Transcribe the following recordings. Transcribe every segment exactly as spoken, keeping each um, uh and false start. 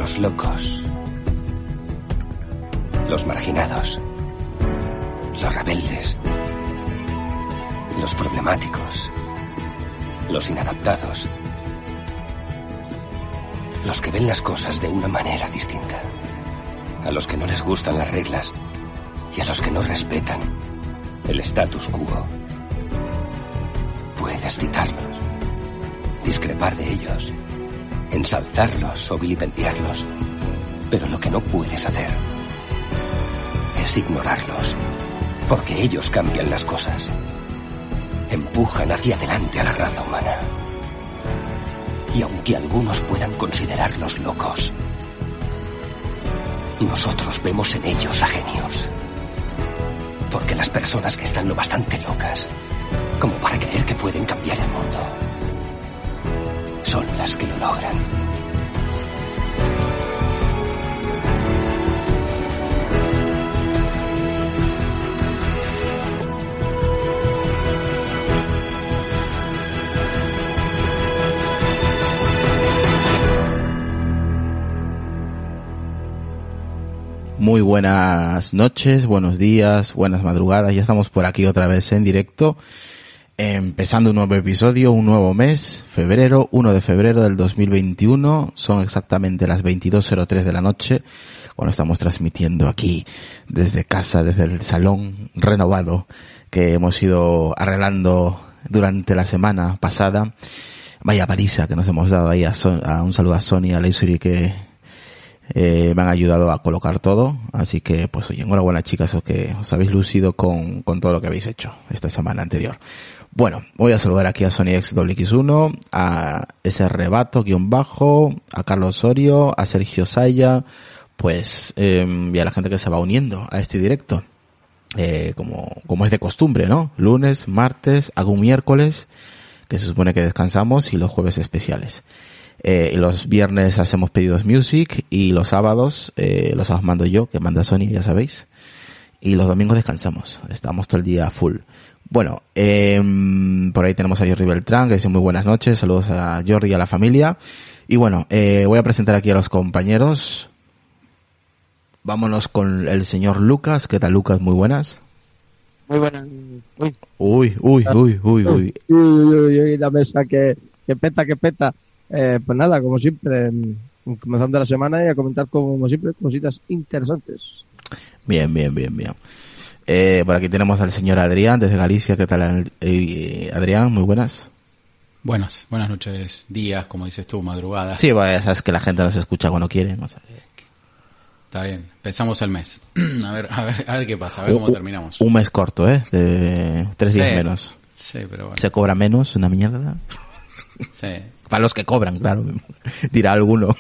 Los locos. Los marginados. Los rebeldes. Los problemáticos. Los inadaptados. Los que ven las cosas de una manera distinta. A los que no les gustan las reglas y a los que no respetan el status quo. Puedes citarlos, discrepar de ellos, ensalzarlos o vilipendiarlos, pero lo que no puedes hacer es ignorarlos, porque ellos cambian las cosas, empujan hacia adelante a la raza humana. Y aunque algunos puedan considerarlos locos, nosotros vemos en ellos a genios. Porque las personas que están lo bastante locas como para creer que pueden cambiar el mundo son las que lo logran. Muy buenas noches, buenos días, buenas madrugadas. Ya estamos por aquí otra vez en directo, empezando un nuevo episodio, un nuevo mes, febrero, primero de febrero del dos mil veintiuno. Son exactamente las veintidós cero tres de la noche cuando estamos transmitiendo aquí desde casa, desde el salón renovado que hemos ido arreglando durante la semana pasada. Vaya paliza que nos hemos dado ahí. A, Son- a un saludo a Sony, a Leisuri, que Eh, me han ayudado a colocar todo, así que pues oye, enhorabuena chicas, os que os habéis lucido con, con todo lo que habéis hecho esta semana anterior. Bueno, voy a saludar aquí a Sony X W X uno, a ese rebato guión bajo, a Carlos Osorio, a Sergio Saya, pues eh, y a la gente que se va uniendo a este directo, eh, como, como es de costumbre, ¿no? Lunes, martes, algún miércoles, que se supone que descansamos, y los jueves especiales. Eh, los viernes hacemos pedidos music y los sábados eh, los mando yo, que manda Sony, ya sabéis, y los domingos descansamos, estamos todo el día full. Bueno, eh, por ahí tenemos a Jordi Beltrán, que dice muy buenas noches, saludos a Jordi y a la familia. Y bueno, eh, voy a presentar aquí a los compañeros. Vámonos con el señor Lucas. ¿Qué tal, Lucas? Muy buenas. Muy buenas. Uy, Uy, uy, uy, uy, uy. uy, uy, uy, la mesa que, que peta, que peta. Eh, pues nada, como siempre, mm, comenzando la semana y a comentar como siempre cositas interesantes. Bien, bien, bien, bien. Eh, por aquí tenemos al señor Adrián desde Galicia. ¿Qué tal, eh, Adrián? Muy buenas. Buenas, buenas noches, días, como dices tú, madrugadas. Sí, bueno, ya sabes que la gente nos escucha cuando quiere, ¿no? Está bien, empezamos el mes. a ver, a ver, a ver qué pasa, a ver cómo Un- terminamos. Un mes corto, ¿eh? De tres días Sí. menos. Sí, pero bueno. Se cobra menos, una mierda. Sí, Para los que cobran, claro. Dirá alguno.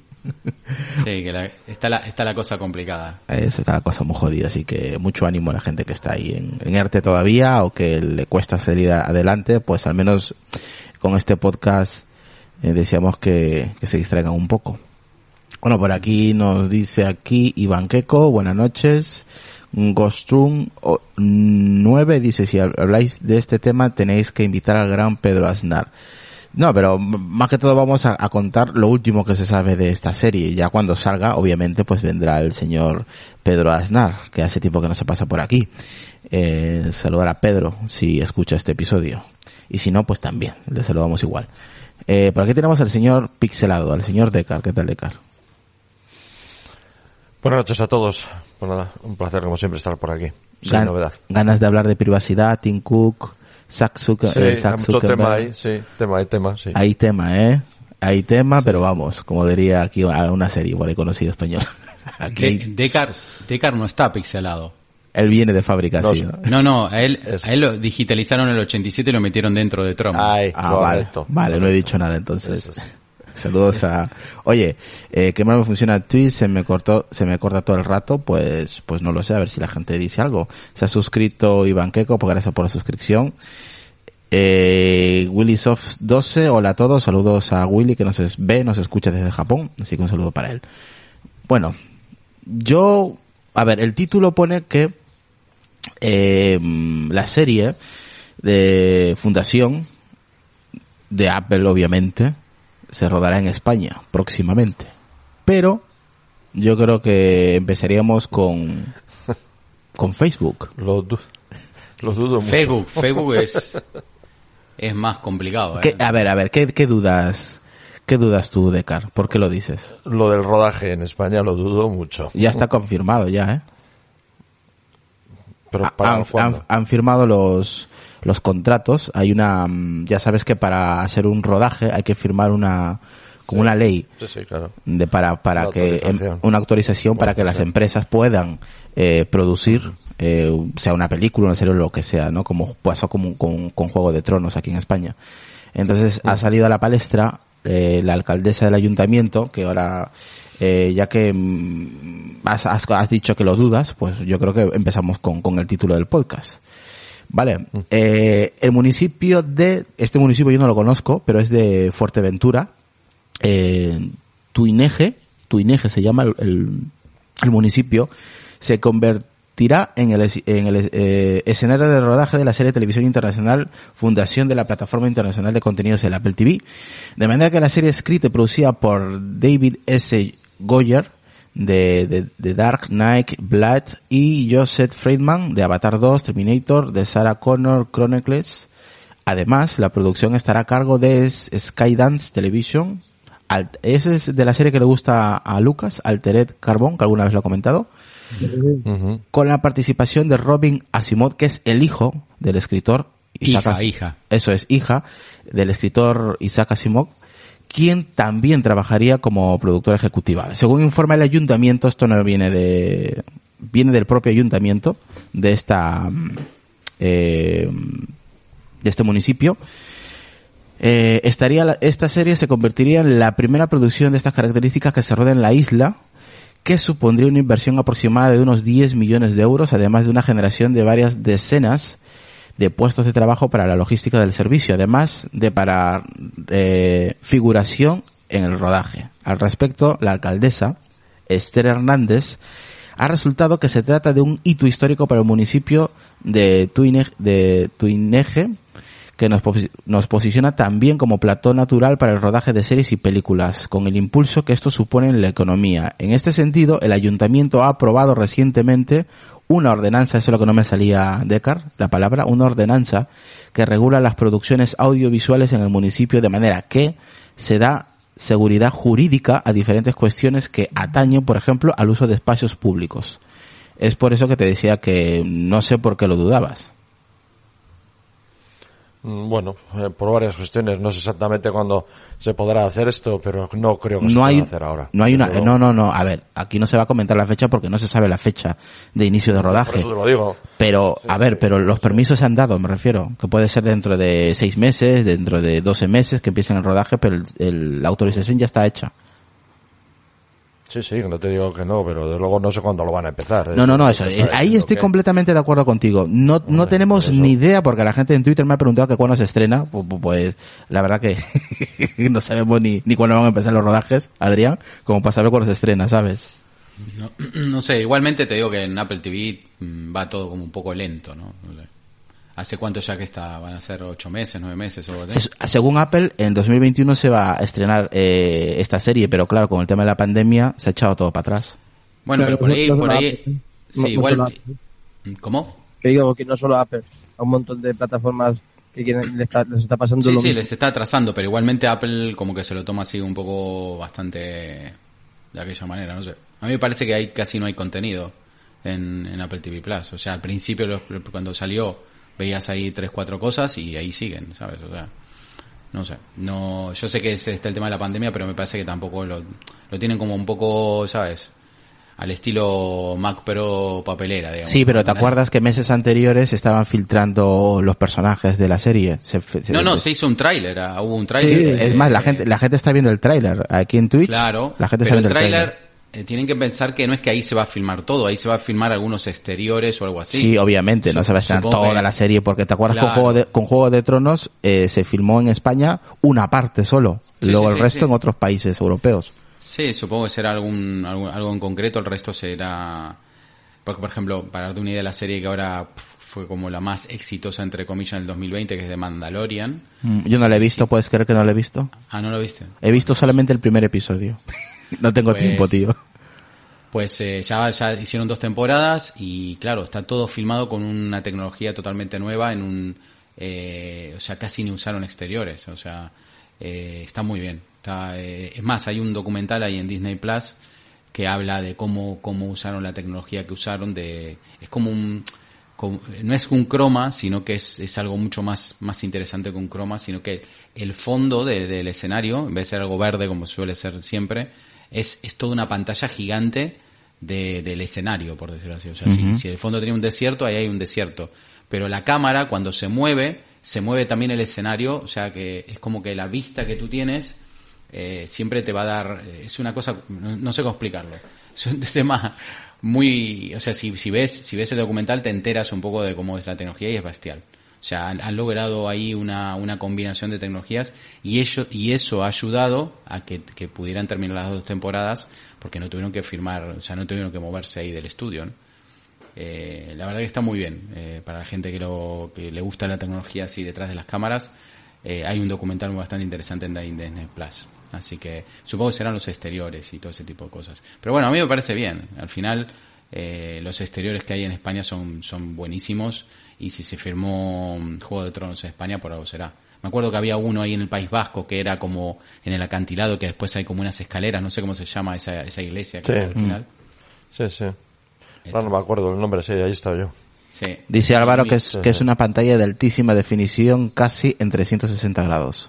sí, que la, está la, está la cosa complicada. Eso está la cosa muy jodida, así que mucho ánimo a la gente que está ahí en, en ERTE todavía o que le cuesta salir a- adelante, pues al menos con este podcast eh, deseamos que, que se distraigan un poco. Bueno, por aquí nos dice aquí Iván Queco, buenas noches. Gostrum o- nueve dice, si habláis de este tema tenéis que invitar al gran Pedro Aznar. No, pero m- más que todo vamos a, a contar lo último que se sabe de esta serie. Ya cuando salga, obviamente, pues vendrá el señor Pedro Aznar, que hace tiempo que no se pasa por aquí. Eh, saludar a Pedro si escucha este episodio. Y si no, pues también, le saludamos igual. Eh, por aquí tenemos al señor Pixelado, al señor Decar. ¿Qué tal, Decar? Buenas noches a todos. Pues nada, un placer como siempre estar por aquí. Sin Gan- novedad. Ganas de hablar de privacidad, Tim Cook, Zack Zucker- Sí, eh, Zack hay mucho Zuckerberg. tema ahí, sí, tema, hay tema, sí. Hay tema, ¿eh? Hay tema, pero vamos, como diría aquí una serie por ahí conocida española. Aquí De, hay- Decar, Decar no está pixelado. él viene de fábrica, No, sí, sí. ¿no? No, no, a él, Eso. a él lo digitalizaron en el ochenta y siete y lo metieron dentro de Trump. Ay, Ah, vale, correcto. vale, no he dicho nada entonces. Eso es. Saludos a... Oye, eh, ¿qué mal me funciona Twitch? Se me cortó, se me corta todo el rato, pues, pues no lo sé, a ver si la gente dice algo. Se ha suscrito Iván Queco, pues gracias por la suscripción. Eh, WillySoft doce, hola a todos, saludos a Willy que nos es- ve, nos escucha desde Japón, así que un saludo para él. Bueno, yo, a ver, el título pone que eh, la serie de Fundación de Apple, obviamente, se rodará en España próximamente. pero yo creo que empezaríamos con con Facebook. Lo, du- lo dudo mucho. Facebook, Facebook es, es más complicado. ¿eh? ¿Qué- a ver, a ver, ¿qué, qué dudas qué dudas tú, Decar? ¿Por qué lo dices? Lo del rodaje en España lo dudo mucho. Ya está confirmado ya, ¿eh? Pero para han, cuándo? han- han firmado los los contratos. Hay una, mm, ya sabes que para hacer un rodaje hay que firmar una como Sí. una ley Sí, sí, claro. de para para Una que em, autorización. una autorización para que las empresas puedan eh, producir eh, sea una película, una serie o lo que sea, ¿no? Como pasó con, con, con Juego de Tronos aquí en España. Entonces ha salido a la palestra eh, la alcaldesa del ayuntamiento, que ahora eh, ya que mm, has, has, has dicho que lo dudas, pues yo creo que empezamos con, con el título del podcast. Vale, eh, el municipio de, este municipio yo no lo conozco, pero es de Fuerteventura, eh, Tuineje, Tuineje se llama el, el, el municipio, se convertirá en el, es- en el eh, escenario de rodaje de la serie de televisión internacional Fundación de la Plataforma Internacional de Contenidos, el Apple T V, de manera que la serie escrita y producida por David S. Goyer, de, de, de Dark Knight, Blood, y Joseph Friedman, de Avatar dos, Terminator, de Sarah Connor Chronicles. Además, la producción estará a cargo de S- Skydance Television. Al- ese es de la serie que le gusta a Lucas, Altered Carbon, que alguna vez lo ha comentado, Ujú. con la participación de Robin Asimov, que es el hijo del escritor Isaac Hija, As- hija. Eso es, hija del escritor Isaac Asimov, quien también trabajaría como productora ejecutiva. Según informa el ayuntamiento, esto no viene de, viene del propio ayuntamiento de esta, mm, eh, de este municipio. Eh, estaría la- esta serie se convertiría en la primera producción de estas características que se roda en la isla, que supondría una inversión aproximada de unos diez millones de euros, además de una generación de varias decenas de puestos de trabajo para la logística del servicio, además de para eh, figuración en el rodaje. Al respecto, la alcaldesa, Esther Hernández, ha resultado que se trata de un hito histórico para el municipio de Tuineje, de Tuineje, que nos, posi- nos posiciona también como plató natural para el rodaje de series y películas, con el impulso que esto supone en la economía. En este sentido, el ayuntamiento ha aprobado recientemente una ordenanza, eso es lo que no me salía, Decar, la palabra, una ordenanza que regula las producciones audiovisuales en el municipio, de manera que se da seguridad jurídica a diferentes cuestiones que atañen, por ejemplo, al uso de espacios públicos. Es por eso que te decía que no sé por qué lo dudabas. Mm, Bueno, eh, por varias cuestiones. No sé exactamente cuándo se podrá hacer esto, pero no creo que se No pueda hay, hacer ahora. no hay una, Desde no, luego. no, no, a ver, aquí no se va a comentar la fecha porque no se sabe la fecha de inicio de Por rodaje. eso te lo digo. Pero, a ver, pero los permisos se han dado, me refiero, que puede ser dentro de seis meses, dentro de doce meses que empiecen el rodaje, pero el- el- la autorización ya está hecha. Sí, sí, no te digo que no, pero de luego no sé cuándo lo van a empezar. No, no, no, eso, Está eh, ahí diciendo estoy que- completamente de acuerdo contigo. No, no Vale, tenemos por eso. ni idea, porque la gente en Twitter me ha preguntado que cuándo se estrena, pues, pues la verdad que no sabemos ni, ni cuándo van a empezar los rodajes, Adrián, como para saber cuándo se estrena, ¿sabes? No, no sé, igualmente te digo que en Apple T V mm, va todo como un poco lento, ¿no? ¿Hace cuánto ya que está? ¿Van a ser ocho meses, nueve meses o algo así? Se- Según Apple, en dos mil veintiuno se va a estrenar eh, esta serie, pero claro, con el tema de la pandemia se ha echado todo para atrás. Bueno, Claro, pero por ahí, no por solo ahí, Apple, ¿eh? sí, No- no igual, solo Apple. ¿cómo? Que digo que no solo Apple, a un montón de plataformas que quieren, les, está, les está pasando Sí, lo sí, mismo. les está atrasando, pero igualmente Apple como que se lo toma así un poco bastante de aquella manera, no sé. A mí me parece que hay casi no hay contenido en, en Apple T V Plus. O sea, al principio lo- cuando salió veías ahí tres, cuatro cosas y ahí siguen, ¿sabes? O sea, no sé. No, yo sé que es, está el tema de la pandemia, pero me parece que tampoco lo, lo tienen como un poco, ¿sabes? Al estilo Mac Pro papelera, digamos. Sí, pero ¿te ¿no? acuerdas que meses anteriores estaban filtrando los personajes de la serie? Se- se- No, no, se hizo un tráiler, ah, hubo un Sí, tráiler. es eh, más, la gente, la gente está viendo el tráiler aquí en Twitch. Claro, la gente pero el está viendo tráiler, eh, tienen que pensar que no es que ahí se va a filmar todo, ahí se va a filmar algunos exteriores o algo así. Sí, obviamente, no Sup- se va a estrenar supongo toda que- la serie, porque te acuerdas Claro. con Juego de, con Juego de Tronos eh, se filmó en España una parte solo, Sí, luego sí, el sí, resto sí. en otros países europeos. Sí, supongo que será algún, algún- algo en concreto, el resto será... Porque, por ejemplo, para darte una idea de la serie que ahora pf, fue como la más exitosa, entre comillas, en el dos mil veinte, que es de Mandalorian. Mm, Yo no la he visto, ¿puedes creer que no la he visto? Ah, ¿no lo viste? He visto solamente el primer episodio. No tengo Pues- tiempo, tío. Pues eh, ya, ya hicieron dos temporadas y claro, está todo filmado con una tecnología totalmente nueva en un... eh, o sea, casi ni usaron exteriores, o sea, eh, está muy bien. Está, eh, es más, hay un documental ahí en Disney Plus que habla de cómo, cómo usaron la tecnología que usaron, de es como un... como- no es un croma, sino que es, es algo mucho más, más interesante que un croma, sino que el fondo de- del escenario, en vez de ser algo verde como suele ser siempre, es, es toda una pantalla gigante de, del escenario, por decirlo así. O sea, si, si el fondo tenía un desierto, ahí hay un desierto. Pero la cámara, cuando se mueve, se mueve también el escenario, o sea que es como que la vista que tú tienes eh, siempre te va a dar... Es una cosa... No, no sé cómo explicarlo. Es un tema muy... O sea, si, si ves si ves el documental te enteras un poco de cómo es la tecnología y es bestial. O sea, han, han logrado ahí una, una combinación de tecnologías y, ello, y eso ha ayudado a que, que pudieran terminar las dos temporadas porque no tuvieron que firmar, o sea, no tuvieron que moverse ahí del estudio, ¿no? Eh, la verdad que está muy bien. Eh, para la gente que, lo, que le gusta la tecnología así detrás de las cámaras, eh, hay un documental bastante interesante en Disney Plus. Así que supongo que serán los exteriores y todo ese tipo de cosas. Pero bueno, a mí me parece bien. Al final, eh, los exteriores que hay en España son, son buenísimos. Y si se firmó Juego de Tronos en España, por algo será. Me acuerdo que había uno ahí en el País Vasco que era como en el acantilado, que después hay como unas escaleras, no sé cómo se llama esa, esa iglesia que Sí. hay al final. Sí, sí. Ahora no me acuerdo el nombre, sí, ahí estaba yo. Sí. Dice Álvaro Muy- que es, que es una pantalla de altísima definición, casi en trescientos sesenta grados.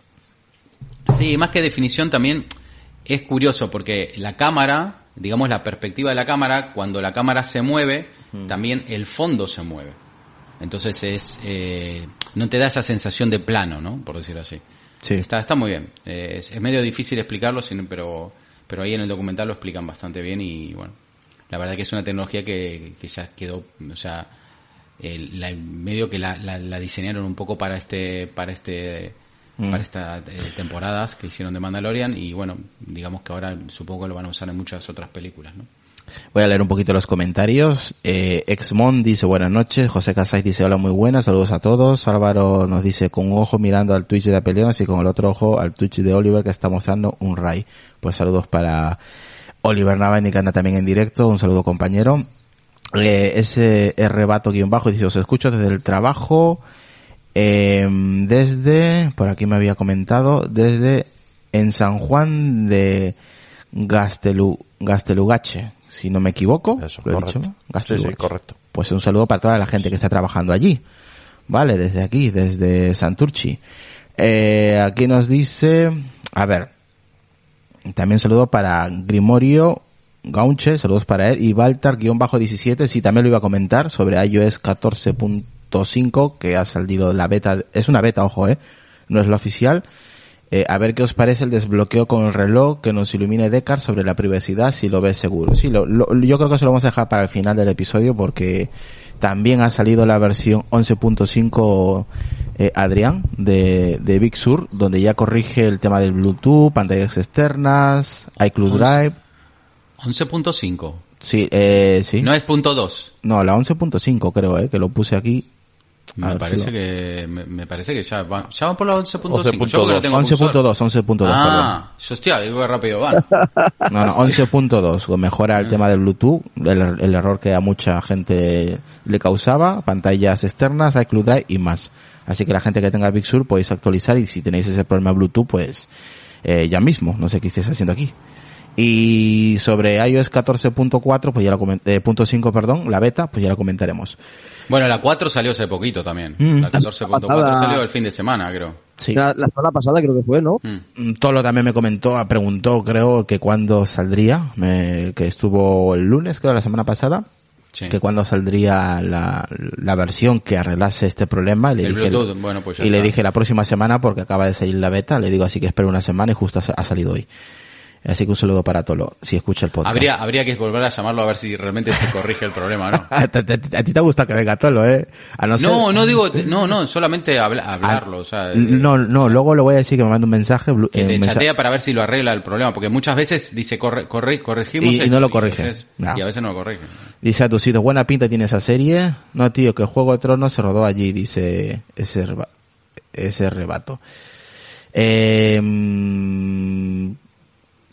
Sí, más que definición también es curioso porque la cámara, digamos la perspectiva de la cámara, cuando la cámara se mueve, también el fondo se mueve. Entonces es eh, no te da esa sensación de plano, ¿no? Por decirlo así. Sí. Está está muy bien. Eh, es, es medio difícil explicarlo, sino- pero pero ahí en el documental lo explican bastante bien y bueno, la verdad que es una tecnología que, que ya quedó, o sea, el, la, medio que la, la, la diseñaron un poco para este para este Mm. para estas eh, temporadas que hicieron de Mandalorian y bueno, digamos que ahora supongo que lo van a usar en muchas otras películas, ¿no? Voy a leer un poquito los comentarios. Eh, Exmon dice buenas noches. José Casais dice hola, muy buenas. Saludos a todos. Álvaro nos dice con un ojo mirando al Twitch de Apeliones y con el otro ojo al Twitch de Oliver que está mostrando un Ray. Pues saludos para Oliver Navani que anda también en directo. Un saludo, compañero. Eh, ese rebato guión bajo dice os escucho desde el trabajo. Eh, desde, por aquí me había comentado, desde en San Juan de Gastelu, Gastelugache, si no me equivoco. Eso, ¿lo he correcto. dicho? Sí, Gastelugache. sí, correcto. Pues un saludo para toda la gente que está trabajando allí. Vale, desde aquí, desde Santurchi. Eh, aquí nos dice, a ver, también un saludo para Grimorio Gaunche, saludos para él, y Baltar guión bajo diecisiete, sí, también lo iba a comentar sobre iOS catorce punto cinco, que ha salido la beta, es una beta, ojo, eh, no es la oficial. Eh, a ver qué os parece el desbloqueo con el reloj que nos ilumine Deckard sobre la privacidad, si lo ves seguro. Sí, lo, lo, yo creo que se lo vamos a dejar para el final del episodio porque también ha salido la versión once punto cinco eh, Adrián de, de Big Sur, donde ya corrige el tema del Bluetooth, pantallas externas, iCloud Drive. once punto cinco. Sí, eh, sí. No es punto dos. No, la once punto cinco creo, eh, que lo puse aquí. A Me ver, parece sí lo- que me, me parece que ya van, ya van por la once punto cinco. once Yo porque no punto dos. tengo once punto cursor. dos, once punto dos, perdón. Ah, yo hostia, digo que rápido van. No, no, once punto dos, mejora el tema del Bluetooth, el, el error que a mucha gente le causaba, pantallas externas, iCloud Drive y más. Así que la gente que tenga Big Sur podéis actualizar y si tenéis ese problema Bluetooth, pues eh, ya mismo, no sé qué estáis haciendo aquí. Y sobre iOS catorce punto cuatro, pues ya lo coment- eh, punto cinco, perdón, la beta, pues ya lo comentaremos. Bueno, la cuatro salió hace poquito también. Mm. La catorce punto cuatro Pasada. salió el fin de semana, creo. Sí. La, la semana pasada creo que fue, ¿no? Mm. Mm, Tolo también me comentó, preguntó, creo, que cuándo saldría, me- que estuvo el lunes, creo, la semana pasada, Sí. que cuándo saldría la, la versión que arreglase este problema. Y le El dije, Bluetooth, bueno, pues ya y le está. dije la próxima semana porque acaba de salir la beta, le digo así que espero una semana y justo ha, ha salido hoy. Así que un saludo para Tolo, si escucha el podcast. Habría, habría que volver a llamarlo a ver si realmente se corrige el problema, ¿no? a, ti- a ti- a ti te gusta que venga Tolo, ¿eh? A no, ser- No, no digo, no, no, solamente habla- hablarlo, o sea, eh, No, no, luego le voy a decir que me mande un mensaje. blu- que eh, te un mensa- chatea para ver si lo arregla el problema, porque muchas veces dice corre, corre, corregimos Y- y esto, no lo a corrige. veces- No. y a veces no lo corrige. Dice Atucido, buena pinta tiene esa serie. No, tío, que Juego de Tronos se rodó allí, dice ese, reba- ese rebato. Eh, mm,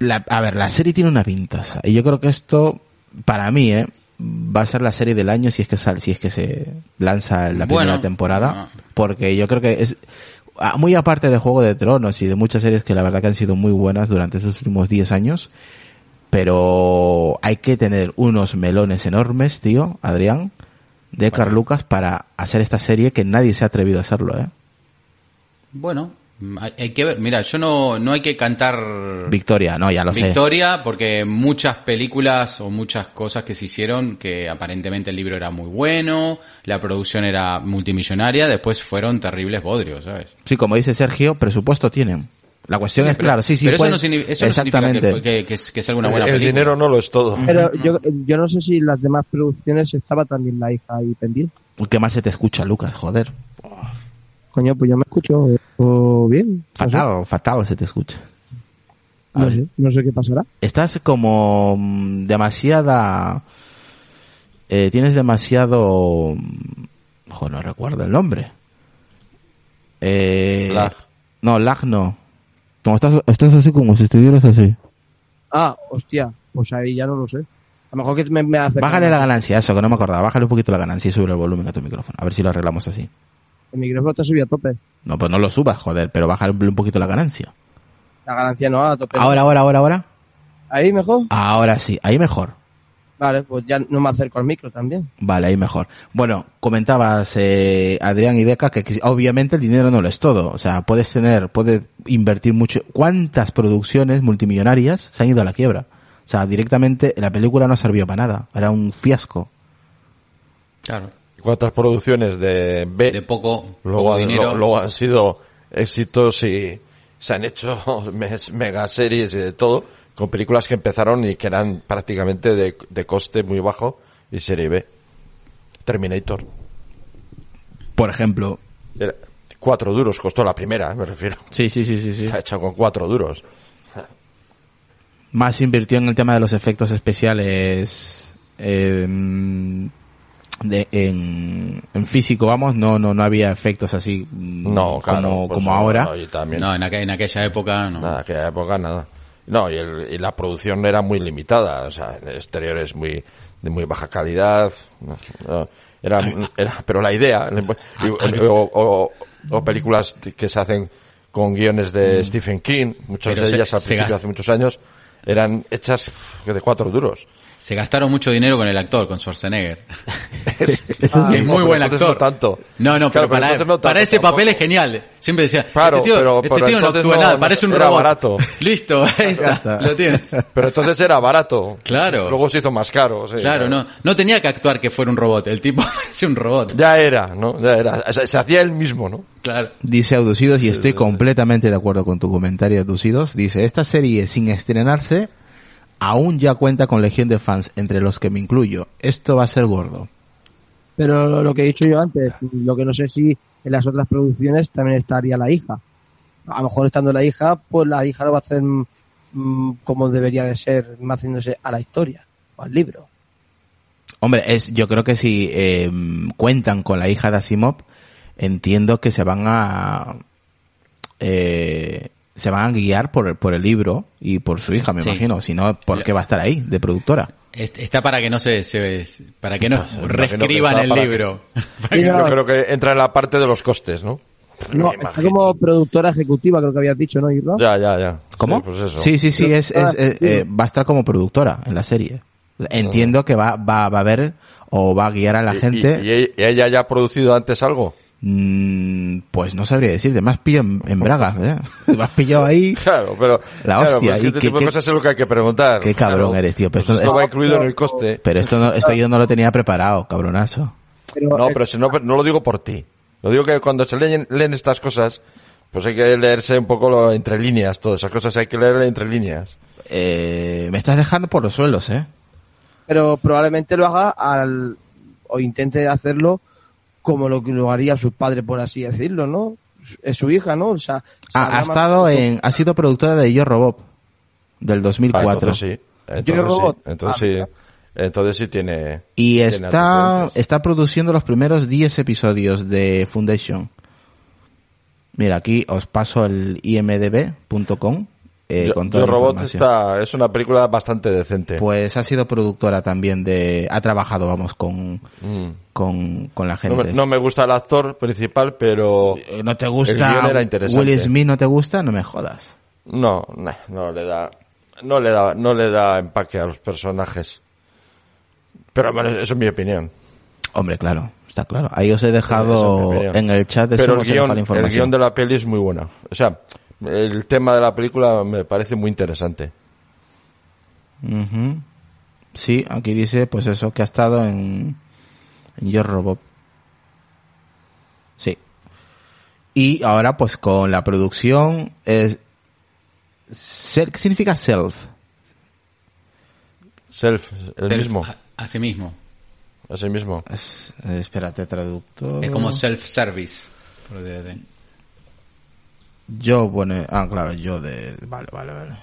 la, a ver, la serie tiene una pintaza. Y yo creo que esto, para mí, eh, va a ser la serie del año si es que sal, si es que se lanza la primera Bueno, temporada. no. Porque yo creo que es, muy aparte de Juego de Tronos y de muchas series que la verdad que han sido muy buenas durante esos últimos diez años, pero hay que tener unos melones enormes, tío, Adrián, de Carl Bueno. Lucas para hacer esta serie que nadie se ha atrevido a hacerlo, ¿eh? Bueno, hay, hay que ver. Mira, yo no, no hay que cantar Victoria, no, ya lo sé. victoria porque muchas películas o muchas cosas que se hicieron que aparentemente el libro era muy bueno, la producción era multimillonaria, después fueron terribles bodrios, ¿sabes? Sí, como dice Sergio, presupuesto tienen. La cuestión Sí, es, pero- claro, sí, sí. Pero eso pueden- no, significa, eso no significa exactamente. que, que, que, es- que sea una buena el película. dinero no lo es todo. Pero yo, yo no sé si las demás producciones estaba también la hija ahí pendiente. Qué mal se te escucha, Lucas, joder. Coño, pues yo me escucho oh, bien. No sé, Fatal, fatal se te escucha. A no ver. sé, no sé qué pasará. Estás como mm, demasiada... Eh, tienes demasiado... mm, Joder, no recuerdo el nombre. Eh, Lag. No, lag no. Como estás, estás así como si estuvieras así. Ah, hostia, pues ahí ya no lo sé. A lo mejor que me, me hace... Bájale la ganancia, eso, que no me acordaba. Bájale un poquito la ganancia y sube el volumen a tu micrófono. A ver si lo arreglamos así. El micrófono está subido a tope. No, pues no lo subas, joder, pero bájale un poquito la ganancia. La ganancia no a tope. Ahora, ahora, ahora, ahora. ¿Ahí mejor? Ahora sí, ahí mejor. Vale, pues ya no me acerco al micro también. Vale, ahí mejor. Bueno, comentabas, eh, Adrián y Deca, que, que obviamente el dinero no lo es todo. O sea, puedes tener, puedes invertir mucho. ¿Cuántas producciones multimillonarias se han ido a la quiebra? O sea, directamente la película no sirvió para nada. Era un fiasco. Claro. ¿Cuántas producciones de B De poco, luego, poco han- dinero. lo- luego han sido éxitos y se han hecho mes- mega series y de todo con películas que empezaron y que eran prácticamente de, de coste muy bajo y serie B? Terminator. Por ejemplo. Era- cuatro duros costó la primera, eh, me refiero. Sí, sí, sí, sí, sí. Está hecha con cuatro duros. Más invirtió en el tema de los efectos especiales, eh, de, en, en físico, vamos, no, no, no había efectos así mm, No, claro. como, pues como no, ahora. no, y también, No, en, aqu- en aquella época no. nada, aquella época nada. No, y, el- y la producción era muy limitada, o sea, el exterior es muy, de muy baja calidad, no, no, era, era, pero la idea, y- o, o- o películas que se hacen con guiones de Stephen King, muchas Pero de se- ellas al se principio, gasta- hace muchos años, eran hechas de cuatro duros. Se gastaron mucho dinero con el actor, con Schwarzenegger. Es, Ah, es muy pero buen entonces actor. No tanto. No, no, Claro, pero, para, entonces no tanto para ese tampoco. papel es genial. Siempre decía, Claro, este tío, pero- este pero tío no entonces actúa no- nada, no- parece un era robot. barato. Listo, ahí está, lo tienes. Pero entonces era barato. Claro. Luego se hizo más caro. sí, Claro, no, no tenía que actuar que fuera un robot, el tipo parecía un robot. Ya era, ¿no? Ya era. Se, se hacía él mismo, ¿no? Claro. Dice Auducidos, y estoy sí, sí. completamente de acuerdo con tu comentario, Auducidos. Dice, esta serie sin estrenarse aún ya cuenta con legión de fans, entre los que me incluyo. Esto va a ser gordo. Pero lo, lo que he dicho yo antes, lo que no sé si en las otras producciones también estaría la hija. A lo mejor estando la hija, pues la hija lo va a hacer mm, como debería de ser, haciéndose a la historia o al libro. Hombre, es, yo creo que si eh, cuentan con la hija de Asimov, entiendo que se van a eh, se van a guiar por el, por el libro y por su hija, me Sí. imagino. Si no, ¿por qué va a estar ahí de productora? Est- Está para que no se, se para que no Pues, imagino que reescriban está el para que- libro. Sí, no, Yo creo que entra en la parte de los costes, ¿no? no, Me está imagino. como productora ejecutiva, creo que habías dicho, ¿no, Irra? Ya, ya, ya. ¿Cómo? Sí, pues eso. Sí, sí, sí, es, es, eh, Sí. eh, va a estar como productora en la serie. Entiendo que va, va, va a ver o va a guiar a la ¿Y- gente. ¿Y, y- y ella ya ha producido antes algo? Mm, pues no sabría decirte, me has pillado en, en bragas, ¿eh? Me has pillado ahí. Claro, pero... La claro, hostia, pero es que ¿y este qué- tipo de qué- cosas es lo que hay que preguntar. qué cabrón Claro. eres, tío, pero Pues esto- esto va esto- incluido en el coste. Pero esto no, esto yo no lo tenía preparado, cabronazo. Pero, No, eh, pero si no, no lo digo por ti. Lo digo que cuando se leen, leen estas cosas, pues hay que leerse un poco lo, entre líneas, todas esas cosas hay que leer entre líneas. Eh, me estás dejando por los suelos, ¿eh? pero probablemente lo haga al o intente hacerlo como lo que lo haría sus padres, por así decirlo, ¿no? Es su hija, ¿no? O sea, Ha, sabrá ha más- estado en, ha sido productora de Yo Robot del dos mil Ah, cuatro. entonces sí. Yo Entonces Robot. sí. Entonces Ah, sí. mira. Entonces sí tiene... Y tiene está, antecedentes. está produciendo los primeros diez episodios de Foundation. Mira, aquí os paso el i m d b punto com eh, Yo, con toda Yo la Robot información. está, es una película bastante decente. Pues ha sido productora también de... Ha trabajado, vamos, con, Mm. con, con la No gente. me, no me gusta el actor principal, pero Eh, ¿No te el gusta guión era interesante. Will Smith? ¿No te gusta? No me jodas. No, no, no le da, no le da, no le da empaque a los personajes. Pero bueno, eso es mi opinión. Hombre, claro, está claro. Ahí os he Eso dejado es mi opinión. en el chat de Pero el os he dejado guión, la el información. guión de la peli es muy buena. O sea, el tema de la película me parece muy interesante. Ujú. Sí, aquí dice, pues eso, que ha estado en, en Yo Robot. Sí. Y ahora, pues con la producción, es, ser- ¿qué significa self? Self, el Self- mismo, a- Así mismo. es el mismo. Es- eh, espérate, traductor. Es como self-service. por D V D. Yo pone, ah, claro, yo de, vale, vale, vale.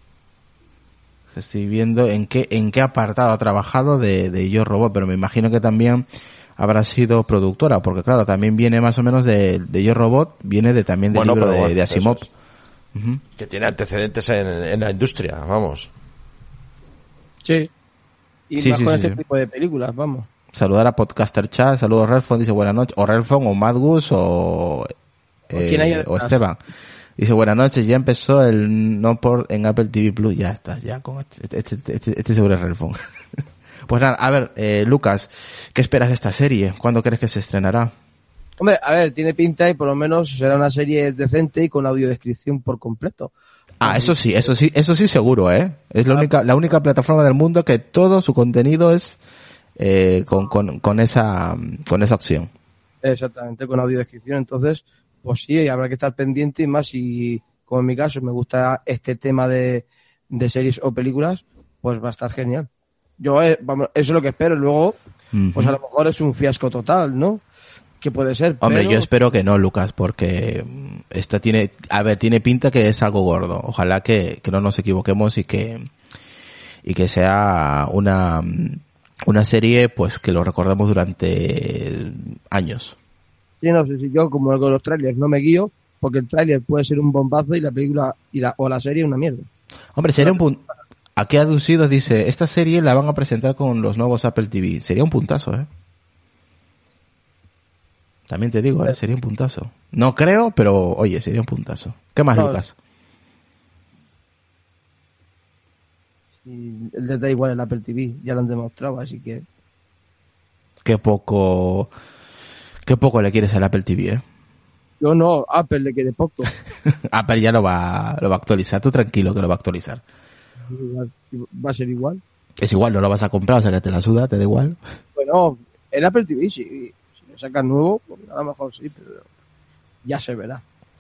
Estoy viendo en qué, en qué apartado ha trabajado de, de Yo Robot, pero me imagino que también habrá sido productora, porque claro, también viene más o menos de, de Yo Robot, viene de también del Bueno, libro pero de, bueno, de Asimov. eso Ujú. Que tiene antecedentes en, en la industria, vamos. Sí. Y Sí, más sí, con sí, este sí. tipo de películas, vamos. Saludar a Podcaster Chat, saludos Relfon, dice buenas noches, o Relfon, o Madgus, o, eh, quién hay o detrás? Esteban. Dice buenas noches, ya empezó el no por en Apple T V Plus, ya estás, ya con este, este, este, este, este seguro es Relfon. Pues nada, a ver, eh, Lucas, ¿qué esperas de esta serie? ¿Cuándo crees que se estrenará? Hombre, a ver, tiene pinta y por lo menos será una serie decente y con audiodescripción por completo. Ah, eso sí, eso sí, eso sí seguro, ¿eh? Es la única, la única plataforma del mundo que todo su contenido es eh, con, con, con esa, con esa opción. Exactamente, con audiodescripción. Entonces, pues sí, habrá que estar pendiente y más si, como en mi caso, me gusta este tema de, de series o películas, pues va a estar genial. Yo, eh, vamos, eso es lo que espero. Luego, pues a lo mejor es un fiasco total, ¿no? Que puede ser. Hombre, pero... yo espero que no, Lucas, porque mm, esta tiene, a ver, tiene pinta que es algo gordo. Ojalá que, que no nos equivoquemos y que, y que sea una, mm, una serie, pues, que lo recordemos durante años. Sí, no sé si yo, como con los trailers, no me guío, porque el trailer puede ser un bombazo y la película y la, o la serie una mierda. Hombre, sería un punto. Aquí aducidos dice, esta serie la van a presentar con los nuevos Apple T V. Sería un puntazo, ¿eh? También te digo, ¿eh? Sería un puntazo. No creo, pero oye, sería un puntazo. ¿Qué más, No, Lucas? Y el da igual el Apple T V, ya lo han demostrado, así que... Qué poco, qué poco le quieres al Apple T V, ¿eh? Yo no, Apple le quede poco. Apple ya lo va, lo va a actualizar. Tú tranquilo que lo va a actualizar. Va a ser igual. Es igual, no lo vas a comprar, o sea que te la suda, te da igual. Bueno, el Apple T V, si, si lo sacan nuevo, pues a lo mejor sí, pero ya se verá.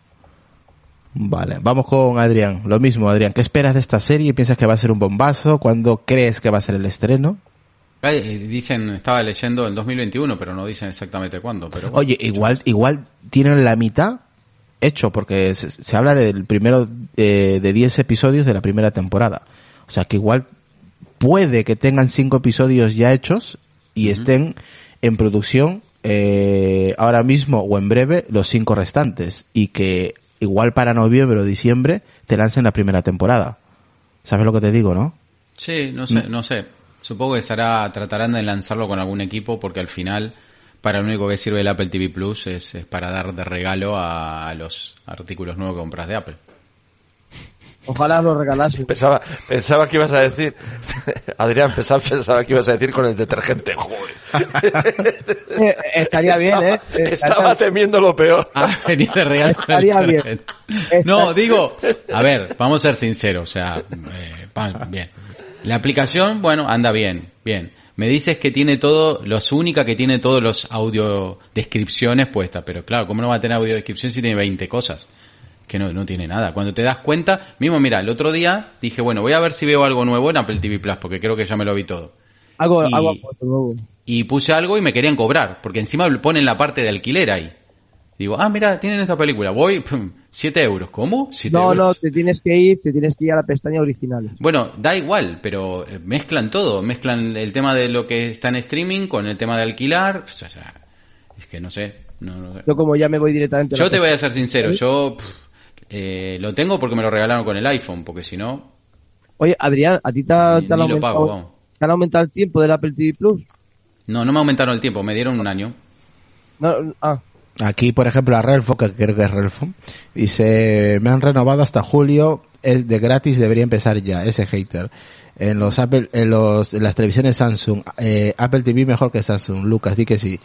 Vale, vamos con Adrián. Lo mismo, Adrián. ¿Qué esperas de esta serie? ¿Piensas que va a ser un bombazo? ¿Cuándo crees que va a ser el estreno? Eh, Dicen, estaba leyendo el dos mil veintiuno, pero no dicen exactamente cuándo. Pero bueno, Oye, igual, igual tienen la mitad hecho, porque se, se habla del primero eh, de diez episodios de la primera temporada. O sea que igual puede que tengan cinco episodios ya hechos y uh-huh. estén en producción eh, ahora mismo o en breve los cinco restantes y que igual para noviembre o diciembre te lancen la primera temporada. ¿Sabes lo que te digo, no? Sí, no sé, no sé. Supongo que será, tratarán de lanzarlo con algún equipo porque al final para lo único que sirve el Apple T V Plus es, es para dar de regalo a, a los artículos nuevos que compras de Apple. Ojalá lo regalase. Pensaba, pensaba que ibas a decir, Adrián, pensaba, pensaba que ibas a decir con el detergente, joder. Eh, estaría bien, ¿eh? Estaría... Estaba temiendo lo peor. Ah, venir de regalo con el Estaría bien. detergente. No, digo, a ver, vamos a ser sinceros, o sea, eh, bien. La aplicación, bueno, anda bien, bien. Me dices que tiene todo, lo única que tiene todos los audio descripciones puestas, pero claro, ¿cómo no va a tener audio descripción si tiene veinte cosas? Que no, no tiene nada. Cuando te das cuenta, mismo mira, el otro día dije, bueno, voy a ver si veo algo nuevo en Apple T V Plus, porque creo que ya me lo vi todo. Algo, y, algo nuevo. Y puse algo y me querían cobrar, porque encima ponen la parte de alquiler ahí. Digo, ah, mira, tienen esta película, voy, pum, siete euros. ¿Cómo? ¿Siete no, euros? no, te tienes que ir, te tienes que ir a la pestaña originales. Bueno, da igual, pero mezclan todo, mezclan el tema de lo que está en streaming con el tema de alquilar, o sea, es que no sé, no, no sé. Yo como ya me voy directamente a Yo la te voy a pestaña. ser sincero, yo pff, Eh, lo tengo porque me lo regalaron con el iPhone, porque si no... Oye, Adrián, ¿a ti te, ha- Ni- te han, ni lo aumentado, pago, vamos. te han aumentado el tiempo del Apple T V Plus? No, no me aumentaron el tiempo, me dieron un año. No, ah, Aquí, por ejemplo, a Relfo, que creo que es Relfo, dice, me han renovado hasta julio, es de gratis, debería empezar ya, ese hater. En los Apple, en los, en las televisiones Samsung, eh, Apple T V mejor que Samsung, Lucas, di que sí.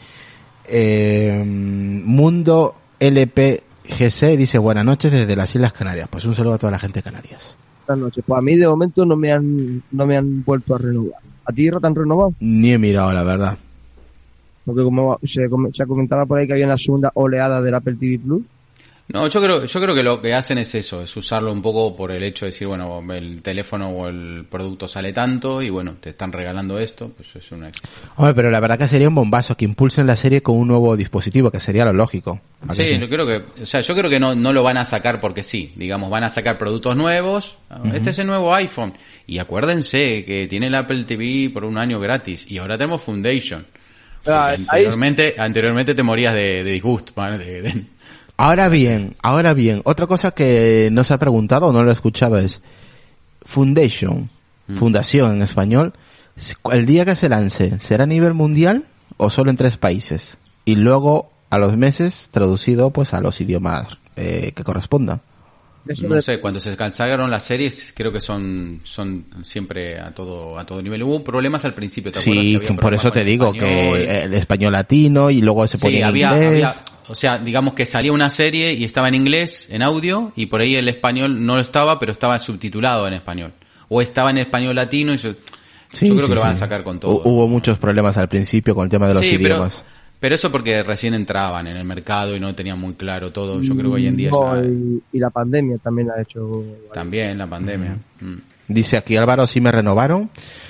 Eh, Mundo L P G C dice, buenas noches desde las Islas Canarias. Pues un saludo a toda la gente de Canarias. buenas noches. Pues a mí de momento no me han, no me han vuelto a renovar. ¿A ti te han renovado? Ni he mirado, la verdad. Porque como se, com- se comentaba por ahí que había una segunda oleada del Apple T V Plus. No, yo creo, yo creo que lo que hacen es eso, es usarlo un poco por el hecho de decir, bueno, el teléfono o el producto sale tanto y bueno, te están regalando esto, pues es una... Hombre, pero la verdad que sería un bombazo que impulsen la serie con un nuevo dispositivo, que sería lo lógico. ¿A que Sí, yo creo que, o sea, yo creo que no, no lo van a sacar porque sí, digamos, van a sacar productos nuevos, este es el nuevo iPhone, y acuérdense que tiene el Apple T V por un año gratis, y ahora tenemos Foundation. O sea, Ah, que ahí- anteriormente, anteriormente te morías de, de disgusto, ¿vale? De- de- Ahora bien, ahora bien, otra cosa que no se ha preguntado o no lo he escuchado es Foundation, Mm. fundación en español, el día que se lance, ¿será a nivel mundial o solo en tres países? Y luego a los meses traducido pues a los idiomas eh, que correspondan. Eso No de- sé, cuando se consagraron las series, creo que son son siempre a todo a todo nivel. Hubo problemas al principio, ¿te acuerdas? Sí, Que había por problemas eso con te el digo español? que el español latino y luego se Sí, ponía en había, inglés. había, o sea, digamos que salía una serie y estaba en inglés, en audio, y por ahí el español no lo estaba, pero estaba subtitulado en español. O estaba en español latino y yo, Sí, yo creo sí, que lo van a sí. sacar con todo. Hu- Hubo muchos problemas al principio con el tema de los Sí, pero, idiomas. pero eso porque recién entraban en el mercado y no tenían muy claro todo. Yo creo que hoy en día No, ya y, y la pandemia también ha hecho... también la pandemia. Mm. Dice aquí Álvaro, sí me renovaron.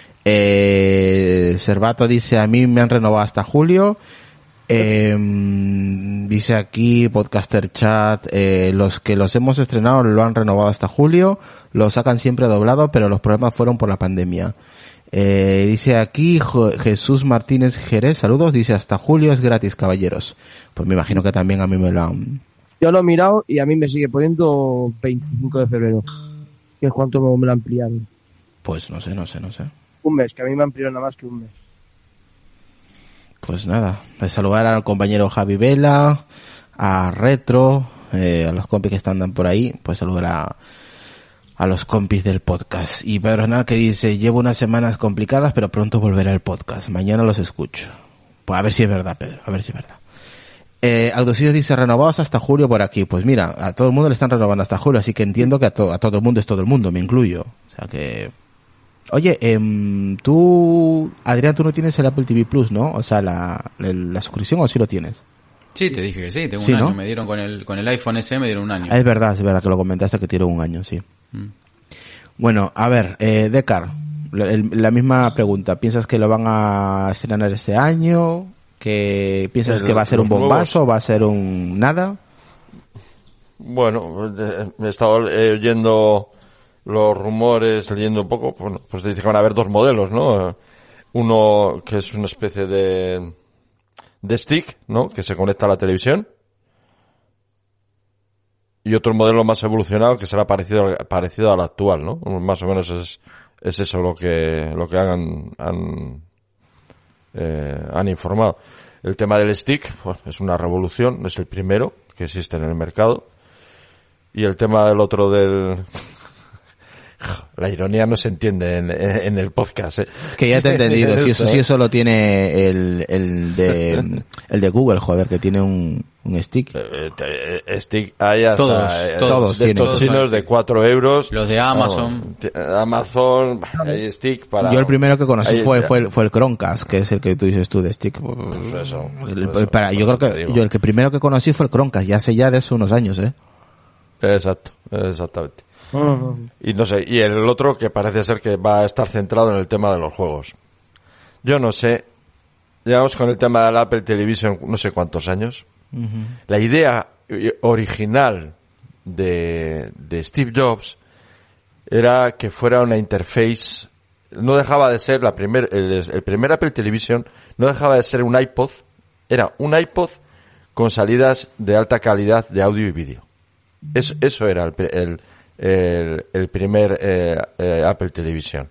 Eh, Cervato dice, a mí me han renovado hasta julio. Eh, dice aquí Podcaster Chat, eh, los que los hemos estrenado lo han renovado hasta julio. Lo sacan siempre doblado, pero los problemas fueron por la pandemia. Eh, dice aquí Jo- Jesús Martínez Jerez, saludos, dice hasta julio es gratis, caballeros. Pues me imagino que también a mí me lo han... Yo lo he mirado y a mí me sigue poniendo veinticinco de febrero. Que es cuánto me, me lo ampliaron. Pues no sé, no sé, no sé. Un mes, que a mí me ampliaron nada más que un mes. Pues nada, de saludar al compañero Javi Vela, a Retro, eh, a los compis que están por ahí, pues saludar a, a los compis del podcast. Y Pedro Hernán que dice, llevo unas semanas complicadas, pero pronto volverá el podcast. Mañana los escucho. Pues a ver si es verdad, Pedro, a ver si es verdad. Eh, Aldosidio dice, renovados hasta julio por aquí. Pues mira, a todo el mundo le están renovando hasta julio, así que entiendo que a, to- a todo el mundo es todo el mundo, me incluyo. O sea que... Oye, em, tú, Adrián, tú no tienes el Apple T V Plus, ¿no? O sea, la, la, la suscripción, ¿o sí lo tienes? Sí, te dije que sí, tengo Sí, un año. ¿no? Me dieron con el con el iPhone S E, me dieron un año. Ah, es verdad, es verdad que lo comentaste que tiene un año, sí. Mm. Bueno, a ver, eh, Decar, la, el- la misma pregunta. ¿Piensas que lo van a estrenar este año? ¿Que piensas El- que va a ser un los bombazo? nuevos. ¿Va a ser un nada? Bueno, eh, he estado eh, oyendo los rumores, leyendo un poco, bueno, pues dice que van a haber dos modelos, ¿no? Eh, Uno que es una especie de, de stick, ¿no? Que se conecta a la televisión. Y otro modelo más evolucionado que será parecido, al- parecido al actual, ¿no? Más o menos es, es eso lo que, lo que han, han, eh, han informado. El tema del stick, pues, es una revolución, es el primero que existe en el mercado. Y el tema del otro del... La ironía no se entiende en, en el podcast, ¿eh? Que ya te he entendido. Si eso, Esto, si ¿eh? eso lo tiene el, el de, el de Google, joder, que tiene un, un stick. Eh, eh, stick hay hasta Todos, eh, todos de tienen. estos Todos chinos son de cuatro euros. Los de Amazon. Vamos, t- Amazon, bah, hay stick para... Yo el primero que conocí Ahí, fue, ya. fue, el, fue el Chromecast, que es el que tú dices tú de stick. Pues eso, El- pues eso, para, yo creo te que digo. yo el que primero que conocí fue el Chromecast, ya hace ya de hace unos años, ¿eh? Exacto, exactamente. Y no sé, y el otro que parece ser que va a estar centrado en el tema de los juegos. Yo no sé, llevamos con el tema del Apple Television no sé cuántos años. La idea eh, original de, de Steve Jobs era que fuera una interface, no dejaba de ser la primer, el, el primer Apple Television no dejaba de ser un iPod, era un iPod con salidas de alta calidad de audio y vídeo. Es, eso era el, el, el, el primer eh, eh, Apple Television.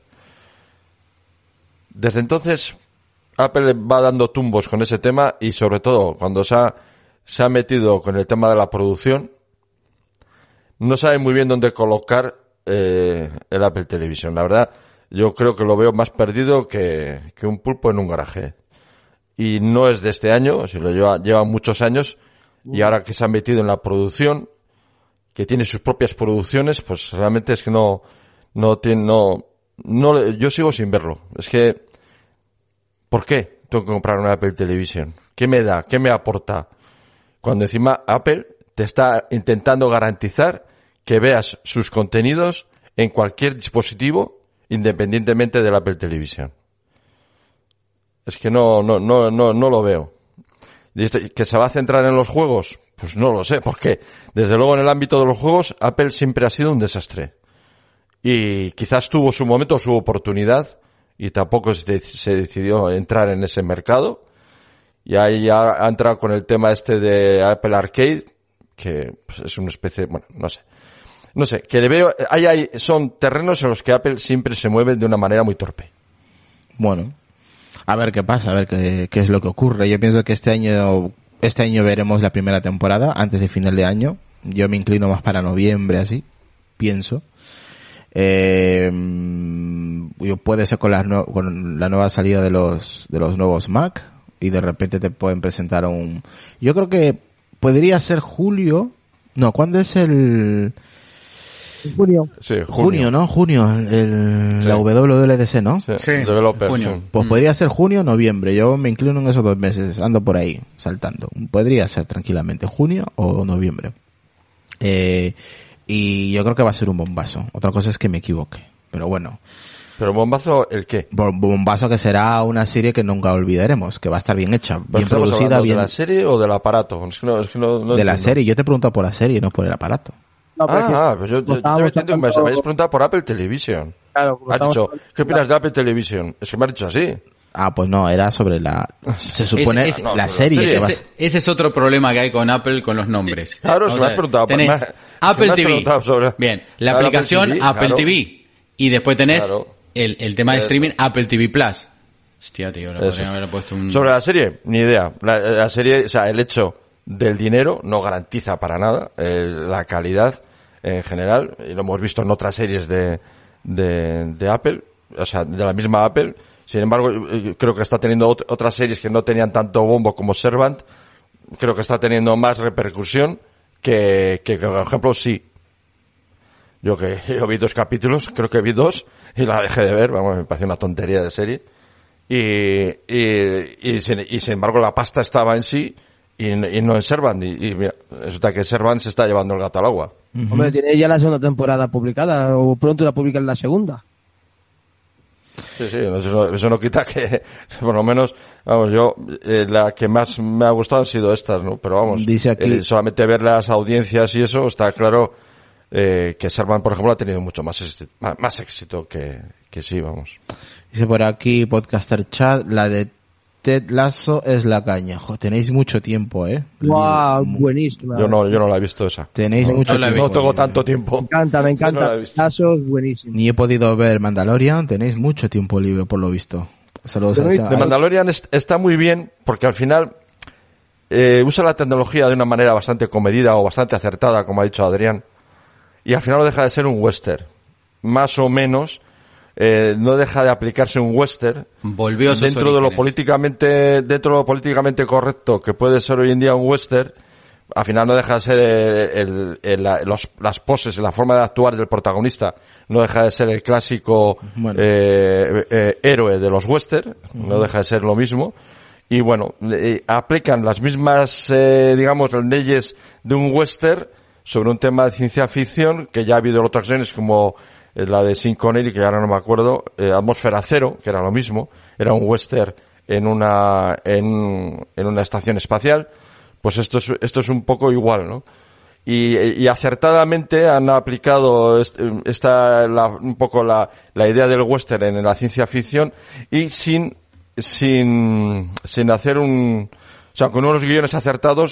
Desde entonces, Apple va dando tumbos con ese tema y sobre todo cuando se ha, se ha metido con el tema de la producción, no sabe muy bien dónde colocar eh, el Apple Television. La verdad, yo creo que lo veo más perdido que, que un pulpo en un garaje. Y no es de este año, si lo lleva, lleva muchos años, y ahora que se ha metido en la producción, que tiene sus propias producciones, pues realmente es que no, no tiene, no, no, yo sigo sin verlo. Es que, ¿por qué tengo que comprar una Apple Television? ¿Qué me da? ¿Qué me aporta? Cuando encima Apple te está intentando garantizar que veas sus contenidos en cualquier dispositivo, independientemente del Apple Television. Es que no, no, no, no, no lo veo. ¿Que se va a centrar en los juegos? Pues no lo sé, porque desde luego en el ámbito de los juegos Apple siempre ha sido un desastre. Y quizás tuvo su momento, su oportunidad, y tampoco se, se decidió entrar en ese mercado. Y ahí ya ha entrado con el tema este de Apple Arcade, que pues, es una especie, bueno, no sé. No sé, que le veo, hay, hay, son terrenos en los que Apple siempre se mueve de una manera muy torpe. Bueno, a ver qué pasa, a ver qué, qué es lo que ocurre. Yo pienso que este año, este año veremos la primera temporada, antes de final de año. Yo me inclino más para noviembre, así, pienso. Eh, puede ser con la, con la nueva salida de los, de los nuevos Mac, y de repente te pueden presentar un, yo creo que podría ser julio, no, ¿cuándo es el? Junio. Sí, junio. Junio, ¿no? Junio, el, sí. la W W D C, ¿no? Sí, Sí, developer, junio. sí. Pues mm. podría ser junio o noviembre. Yo me inclino en esos dos meses. Ando por ahí, saltando. Podría ser tranquilamente junio o noviembre. Eh, y yo creo que va a ser un bombazo. Otra cosa es que me equivoque. Pero bueno. ¿Pero bombazo el qué? Bombazo que será una serie que nunca olvidaremos. Que va a estar bien hecha, bien producida, bien... ¿De la serie o del aparato? Es que no, es que no, no de la entiendo. serie. Yo te he preguntado por la serie, no por el aparato. No, pero es que- Ah, pues yo, yo, yo te entiendo que me tratando- habéis preguntado por Apple Television. Claro, como Has estamos dicho, hablando- ¿qué opinas de Apple Television? Es que me has dicho así. Ah, pues no, era sobre la... Se supone Es- es- la no, serie. sí, que va- Ese, ese es otro problema que hay con Apple con los nombres. Claro, O si me sea, has preguntado, tenés me has- si Apple me has T V. preguntado sobre- Bien, la Claro, aplicación Apple T V, Apple claro. T V. Y después tenés Claro. el, el tema de Eso. streaming Apple T V Plus. Hostia, tío, le Eso. podrían haber puesto un... Sobre la serie, ni idea. La, la serie, o sea, el hecho del dinero no garantiza para nada eh, la calidad en general, y lo hemos visto en otras series de, de, de Apple, o sea, de la misma Apple. Sin embargo, yo creo que está teniendo ot- otras series que no tenían tanto bombo como Servant, creo que está teniendo más repercusión que, que, que por ejemplo, sí. Yo que yo vi dos capítulos, creo que vi dos, y la dejé de ver, vamos, me pareció una tontería de serie. Y, y, y, sin, y sin embargo la pasta estaba en sí y, y no en Servant. Y, y mira, resulta que Servant se está llevando el gato al agua. Hombre, tiene ya la segunda temporada publicada, o pronto la publican la segunda. Sí, sí, eso no, eso no quita que, por lo menos, vamos, yo, eh, la que más me ha gustado han sido estas, ¿no? Pero vamos, Dice aquí- eh, solamente ver las audiencias y eso, está claro eh, que Servant, por ejemplo, ha tenido mucho más éxito, más, más éxito que, que sí, vamos. Dice por aquí, Podcaster Chat, la de Ted Lasso es la caña. Jo, tenéis mucho tiempo, ¿eh? ¡Guau! Mu- Buenísima. Yo no, yo no la he visto esa. Tenéis no, mucho no la he tiempo. No tengo tanto tiempo. Me encanta, me Yo no la he encanta. visto. Caso es buenísimo. Ni he podido ver Mandalorian, tenéis mucho tiempo libre por lo visto. Saludos Yo no he a- visto- De Mandalorian es- está muy bien porque al final eh, usa la tecnología de una manera bastante comedida o bastante acertada, como ha dicho Adrián, y al final no deja de ser un western. Más o menos, eh, no deja de aplicarse un western Volvió a sus dentro de lo orígenes. políticamente dentro de lo políticamente correcto que puede ser hoy en día un western. Al final no deja de ser el, el- el- la- los, las poses, la forma de actuar del protagonista, no deja de ser el clásico Bueno. eh, eh, héroe de los western, no deja de ser lo mismo. Y bueno, eh, aplican las mismas, eh, digamos, leyes de un western sobre un tema de ciencia ficción que ya ha habido en otras ocasiones, como eh, la de Sean Connery, que ahora no me acuerdo, eh, Atmósfera Cero, que era lo mismo, era un western en una, en, en una estación espacial. Pues esto es, esto es un poco igual, ¿no? Y, y acertadamente han aplicado est- esta, la, un poco la, la idea del western en la ciencia ficción y sin, sin, sin hacer un, o sea, con unos guiones acertados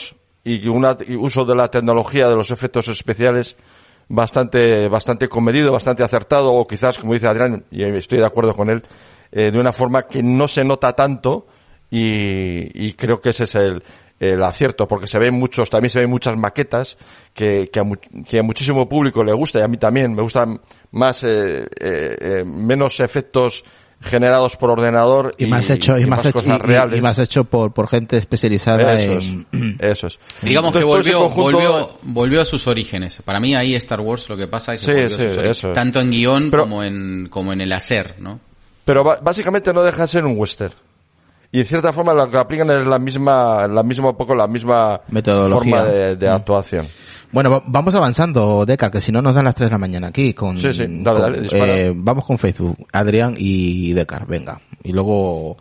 y un uso de la tecnología de los efectos especiales bastante bastante comedido, bastante acertado, o quizás, como dice Adrián, y estoy de acuerdo con él, eh, de una forma que no se nota tanto, y, y creo que ese es el, el acierto, porque se ven muchos, también se ven muchas maquetas que, que, a, que a muchísimo público le gusta, y a mí también me gustan más, eh, eh, eh, menos efectos generados por ordenador y, y más hecho y, y más, más hecho, cosas y, reales y más hecho por por gente especializada eso en es, eso es. Digamos Entonces, que volvió, conjunto... volvió volvió a sus orígenes. Para mí ahí Star Wars lo que pasa es que sí, volvió sí, a sus eso orígenes, es. tanto en guión pero, como en como en el hacer, ¿no? Pero b- básicamente no deja de ser un western. Y en cierta forma lo que aplican es la misma la misma poco la misma metodología forma de, de actuación. Bueno, vamos avanzando, Deca, que si no nos dan las tres de la mañana aquí con... Sí, sí, dale, con, dale, dispara. Eh, vamos con Facebook, Adrián y Decar, venga. Y luego,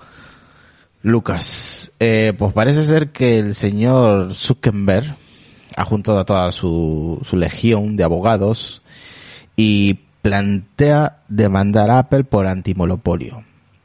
Lucas. Eh, pues parece ser que el señor Zuckerberg ha juntado a toda su, su legión de abogados y plantea demandar a Apple por antimonopolio.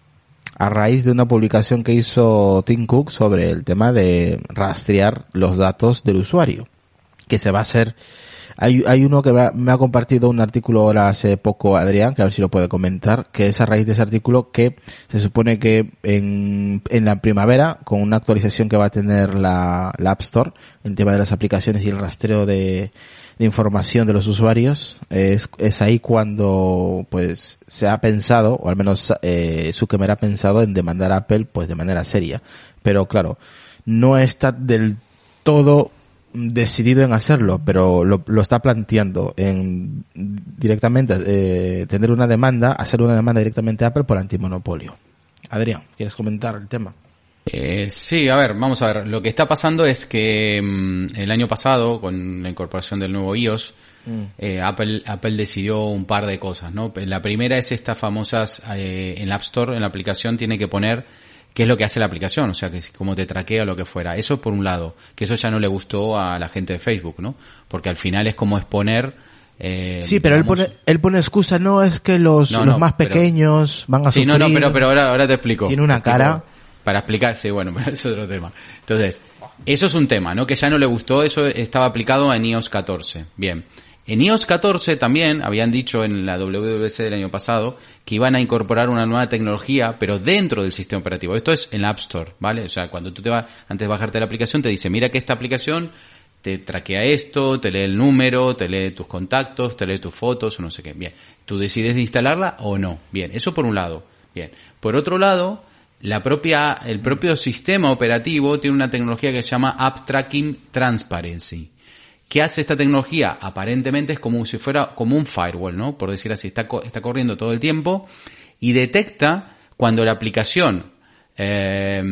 A raíz de una publicación que hizo Tim Cook sobre el tema de rastrear los datos del usuario. Que se va a hacer, hay, hay uno que me ha, me ha compartido un artículo ahora hace poco Adrián, que a ver si lo puede comentar, que es a raíz de ese artículo que se supone que en, en la primavera, con una actualización que va a tener la, la App Store, el tema de las aplicaciones y el rastreo de, de información de los usuarios, es, es ahí cuando pues se ha pensado, o al menos eh, Zuckerberg ha pensado en demandar a Apple pues de manera seria. Pero claro, no está del todo decidido en hacerlo, pero lo, lo está planteando en directamente eh, tener una demanda, hacer una demanda directamente a Apple por antimonopolio. Adrián, ¿quieres comentar el tema? Eh, sí, a ver, vamos a ver. Lo que está pasando es que mmm, el año pasado, con la incorporación del nuevo iOS, mm. eh, Apple Apple decidió un par de cosas, ¿no? La primera es estas famosas, eh, en la App Store, en la aplicación, tiene que poner qué es lo que hace la aplicación, o sea, que cómo te traquea o lo que fuera. Eso por un lado, que eso ya no le gustó a la gente de Facebook, ¿no? Porque al final es como exponer... Eh, sí, pero digamos, él pone él pone excusa, no, es que los, no, los no, más pequeños pero, van a sí, sufrir. Sí, no, no, pero, pero ahora, ahora te explico. Tiene una explico, cara... Para explicarse, bueno, pero es otro tema. Entonces, eso es un tema, ¿no? Que ya no le gustó, eso estaba aplicado en iOS catorce. Bien. En iOS catorce también habían dicho en la W W D C del año pasado que iban a incorporar una nueva tecnología, pero dentro del sistema operativo. Esto es en la App Store, ¿vale? O sea, cuando tú te vas, antes de bajarte la aplicación, te dice, mira que esta aplicación te traquea esto, te lee el número, te lee tus contactos, te lee tus fotos, o no sé qué. Bien. Tú decides de instalarla o no. Bien. Eso por un lado. Bien. Por otro lado, la propia, el propio sistema operativo tiene una tecnología que se llama App Tracking Transparency. ¿Qué hace esta tecnología? Aparentemente es como si fuera como un firewall, ¿no? Por decir así, está, está corriendo todo el tiempo y detecta cuando la aplicación, eh,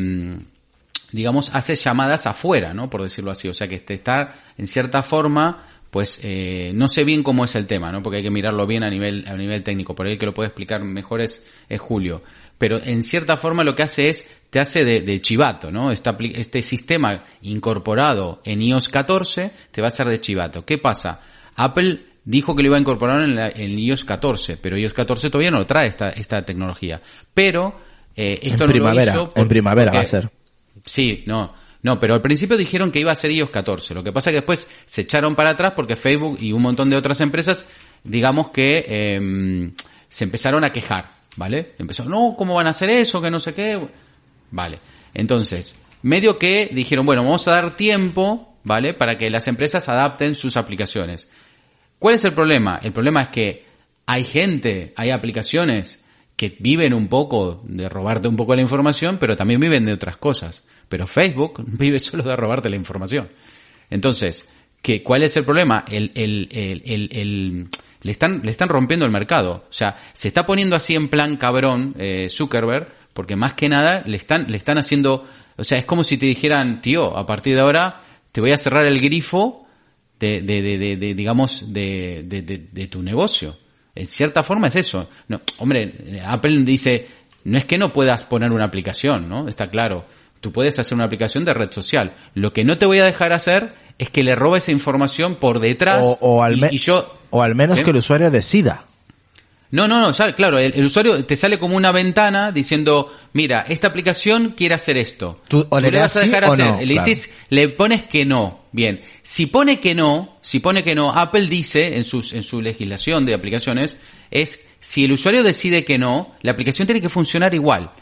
digamos, hace llamadas afuera, ¿no? Por decirlo así. O sea, que te está, en cierta forma, pues, eh, no sé bien cómo es el tema, ¿no? Porque hay que mirarlo bien a nivel, a nivel técnico. Por ahí el que lo puede explicar mejor es, es Julio. Pero en cierta forma lo que hace es, te hace de, de chivato, ¿no? Este, este sistema incorporado en iOS catorce te va a hacer de chivato. ¿Qué pasa? Apple dijo que lo iba a incorporar en, la, en iOS catorce, pero iOS catorce todavía no lo trae esta, esta tecnología. Pero, eh, esto en no primavera, lo hizo por, en primavera porque, va a ser. Sí, no. No, pero al principio dijeron que iba a ser iOS catorce. Lo que pasa es que después se echaron para atrás porque Facebook y un montón de otras empresas, digamos que, eh, se empezaron a quejar. ¿Vale? Empezó, no, ¿cómo van a hacer eso? Que no sé qué. Vale. Entonces, medio que dijeron, bueno, vamos a dar tiempo, ¿vale? Para que las empresas adapten sus aplicaciones. ¿Cuál es el problema? El problema es que hay gente, hay aplicaciones que viven un poco de robarte un poco la información, pero también viven de otras cosas. Pero Facebook vive solo de robarte la información. Entonces, ¿qué, ¿cuál es el problema? El, el, el, el, el Le están, le están rompiendo el mercado. O sea, se está poniendo así en plan cabrón, eh, Zuckerberg, porque más que nada le están, le están haciendo, o sea, es como si te dijeran, tío, a partir de ahora te voy a cerrar el grifo de, de, de, de, de digamos, de, de, de, de tu negocio. En cierta forma es eso. No, hombre, Apple dice, no es que no puedas poner una aplicación, ¿no? Está claro. Tú puedes hacer una aplicación de red social. Lo que no te voy a dejar hacer es que le robe esa información por detrás o, o al y, y yo... O al menos ¿eh? que el usuario decida. No, no, no, ya, claro, el, el usuario te sale como una ventana diciendo, mira, esta aplicación quiere hacer esto. Tú, o Tú le vas a dejar sí hacer. No, le claro. dices, le pones que no. bien. Si pone que no, si pone que no, Apple dice en sus, en su legislación de aplicaciones, es si el usuario decide que no, la aplicación tiene que funcionar igual.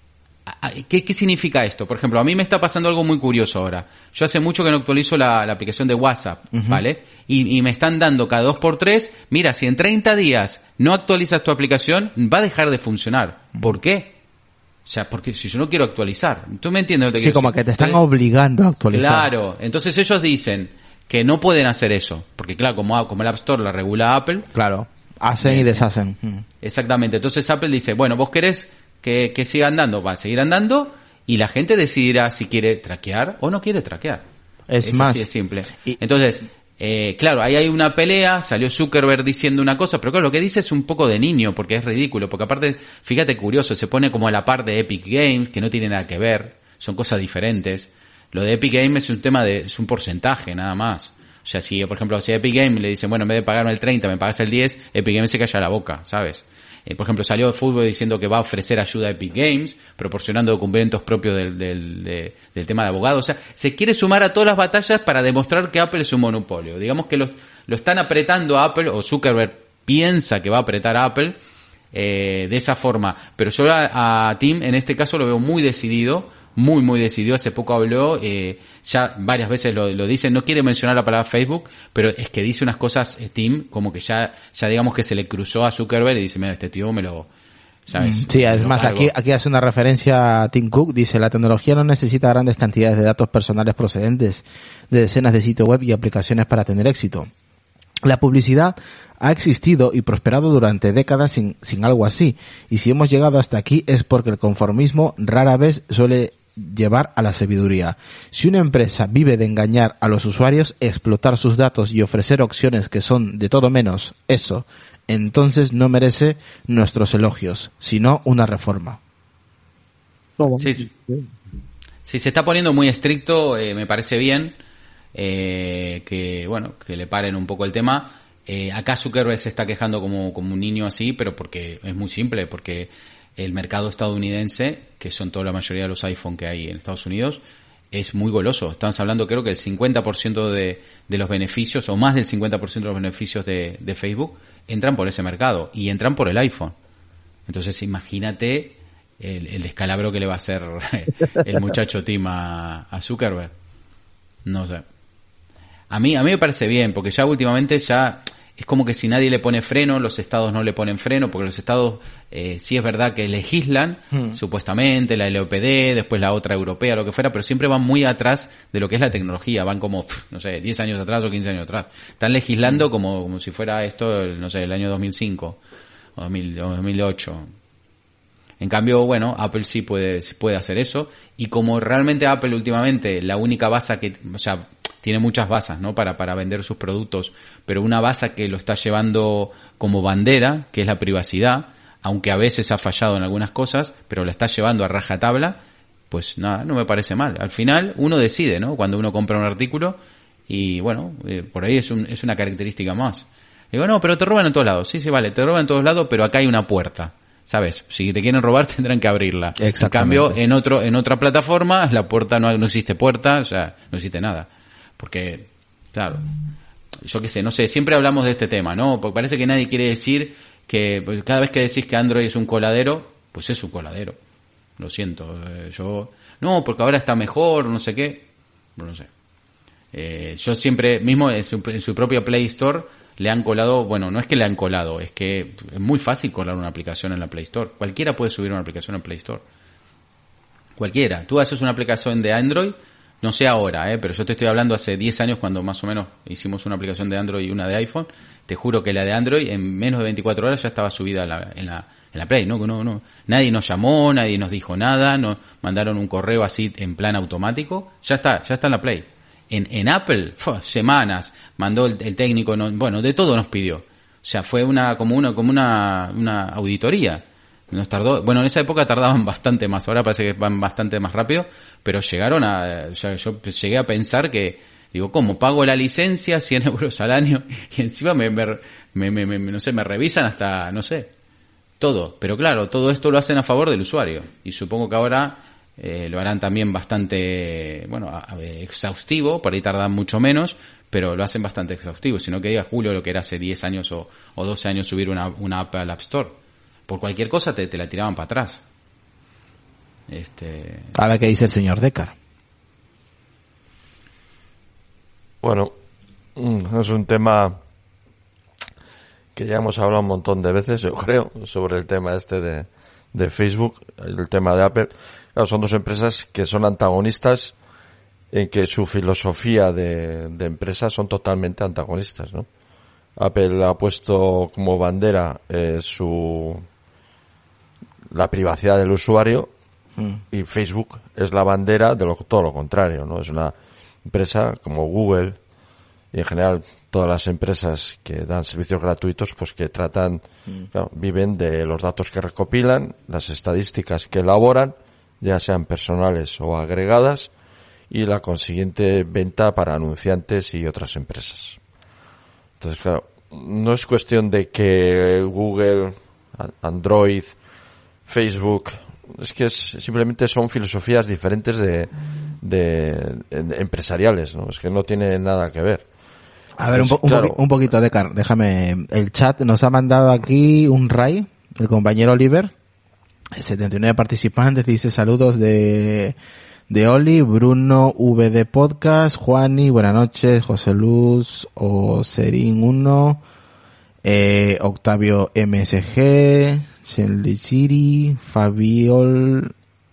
¿Qué, ¿Qué significa esto? Por ejemplo, a mí me está pasando algo muy curioso ahora. Yo hace mucho que no actualizo la, la aplicación de WhatsApp, uh-huh. ¿vale? Y, y me están dando cada dos por tres, mira, si en treinta días no actualizas tu aplicación, va a dejar de funcionar. ¿Por qué? O sea, porque si yo no quiero actualizar. ¿Tú me entiendes? Sí, como que te están entonces, obligando a actualizar. Claro. Entonces ellos dicen que no pueden hacer eso. Porque claro, como, como el App Store la regula Apple. Claro. Hacen eh, y deshacen. Exactamente. Entonces Apple dice, bueno, vos querés que, que siga andando, va a seguir andando y la gente decidirá si quiere traquear o no quiere traquear. Es, es más. Así de simple. Y, Entonces, eh, claro, ahí hay una pelea, salió Zuckerberg diciendo una cosa, pero claro, lo que dice es un poco de niño, porque es ridículo, porque aparte, fíjate curioso, se pone como a la par de Epic Games, que no tiene nada que ver, son cosas diferentes. Lo de Epic Games es un tema de, es un porcentaje nada más. O sea, si, por ejemplo, si a Epic Games le dicen, bueno, en vez de pagarme el treinta, me pagas el diez, Epic Games se calla la boca, ¿sabes? Eh, por ejemplo, salió de fútbol diciendo que va a ofrecer ayuda a Epic Games, proporcionando documentos propios del, del, de, del tema de abogados. O sea, se quiere sumar a todas las batallas para demostrar que Apple es un monopolio. Digamos que los, lo están apretando a Apple, o Zuckerberg piensa que va a apretar a Apple eh, de esa forma. Pero yo a, a Tim, en este caso, lo veo muy decidido, muy, muy decidido. Hace poco habló, eh, ya varias veces lo, lo dice, no quiere mencionar la palabra Facebook, pero es que dice unas cosas, eh, Tim, como que ya, ya digamos que se le cruzó a Zuckerberg y dice, mira, este tío me lo, ¿sabes? Sí, es más, aquí, aquí hace una referencia a Tim Cook, dice, la tecnología no necesita grandes cantidades de datos personales procedentes de decenas de sitios web y aplicaciones para tener éxito. La publicidad ha existido y prosperado durante décadas sin, sin algo así, y si hemos llegado hasta aquí es porque el conformismo rara vez suele llevar a la sabiduría. Si una empresa vive de engañar a los usuarios, explotar sus datos y ofrecer opciones que son de todo menos eso, entonces no merece nuestros elogios, sino una reforma. Sí, sí. Si se está poniendo muy estricto, eh, me parece bien eh, que, bueno, que le paren un poco el tema. Eh, acá Zuckerberg se está quejando como, como un niño así, pero porque es muy simple, porque el mercado estadounidense, que son toda la mayoría de los iPhone que hay en Estados Unidos, es muy goloso. Estamos hablando, creo que el cincuenta por ciento de, de los beneficios, o más del cincuenta por ciento de los beneficios de, de Facebook, entran por ese mercado, y entran por el iPhone. Entonces, imagínate el, el descalabro que le va a hacer el muchacho Tim a, a Zuckerberg. No sé. A mí, a mí me parece bien, porque ya últimamente ya es como que si nadie le pone freno, los estados no le ponen freno, porque los estados eh, sí es verdad que legislan, hmm. supuestamente, la L O P D, después la otra europea, lo que fuera, pero siempre van muy atrás de lo que es la tecnología, van como, no sé, diez años atrás o quince años atrás. Están legislando como, como si fuera esto, no sé, el año dos mil cinco o dos mil, o dos mil ocho. En cambio, bueno, Apple sí puede, puede hacer eso, y como realmente Apple últimamente, la única base que, o sea, tiene muchas bases, ¿no? Para, para vender sus productos, pero una base que lo está llevando como bandera, que es la privacidad, aunque a veces ha fallado en algunas cosas, pero la está llevando a rajatabla, pues nada, no me parece mal. Al final uno decide, ¿no? Cuando uno compra un artículo, y bueno, eh, por ahí es, un, es una característica más. Digo, no, pero te roban en todos lados. Sí, sí, vale, te roban en todos lados, pero acá hay una puerta. ¿Sabes? Si te quieren robar tendrán que abrirla. En cambio, en otro, en otra plataforma, la puerta no, no existe puerta, o sea, no existe nada. Porque, claro, yo qué sé, no sé, siempre hablamos de este tema, ¿no? Porque parece que nadie quiere decir que, pues, cada vez que decís que Android es un coladero, pues es un coladero. Lo siento, eh, yo, no, porque ahora está mejor, no sé qué, no sé. Eh, yo siempre, mismo en su, en su propia Play Store, le han colado, bueno, no es que le han colado, es que es muy fácil colar una aplicación en la Play Store. Cualquiera puede subir una aplicación en Play Store. Cualquiera. Tú haces una aplicación de Android, no sé ahora, ¿eh? Pero yo te estoy hablando hace diez años cuando más o menos hicimos una aplicación de Android y una de iPhone. Te juro que la de Android en menos de veinticuatro horas ya estaba subida en la, en la, en la Play, ¿no? No, no. Nadie nos llamó, nadie nos dijo nada, nos mandaron un correo así en plan automático. Ya está, ya está en la Play. En, en Apple, ¡fua! Semanas, mandó el, el técnico, no, bueno, de todo nos pidió. O sea, fue una, como una, como una, una auditoría. Nos tardó, bueno, en esa época tardaban bastante más, ahora parece que van bastante más rápido, pero llegaron a, o sea, yo llegué a pensar que, digo, ¿cómo? Pago la licencia, cien euros al año, y encima me, me, me, me, me no sé, me revisan hasta, no sé, todo. Pero claro, todo esto lo hacen a favor del usuario, y supongo que ahora, eh, lo harán también bastante, bueno, a, a, exhaustivo, por ahí tardan mucho menos, pero lo hacen bastante exhaustivo, sino que diga Julio lo que era hace diez años o, o doce años subir una, una app al App Store. Por cualquier cosa te, te la tiraban para atrás. Este... A ver qué dice el señor Decar. Bueno, es un tema que ya hemos hablado un montón de veces, yo creo, sobre el tema este de, de Facebook, el tema de Apple. Claro, son dos empresas que son antagonistas, en que su filosofía de, de empresa son totalmente antagonistas, ¿no? Apple ha puesto como bandera eh, su la privacidad del usuario, mm. y Facebook es la bandera de lo, todo lo contrario, ¿no? Es una empresa como Google y en general todas las empresas que dan servicios gratuitos, pues que tratan, mm. claro, viven de los datos que recopilan, las estadísticas que elaboran, ya sean personales o agregadas, y la consiguiente venta para anunciantes y otras empresas. Entonces, claro, no es cuestión de que Google, Android, Facebook, es que es, simplemente son filosofías diferentes de, de, de empresariales, ¿no? Es que no tiene nada que ver. A ver, Entonces, un, po- claro, un, poqui- un poquito de car, déjame. El chat nos ha mandado aquí un ray, el compañero Oliver, setenta y nueve participantes, dice saludos de, de Oli, Bruno V D Podcast, Juani, buenas noches, José Luz, Oserín uno, eh, Octavio M S G, Shenlichiri, Fabiol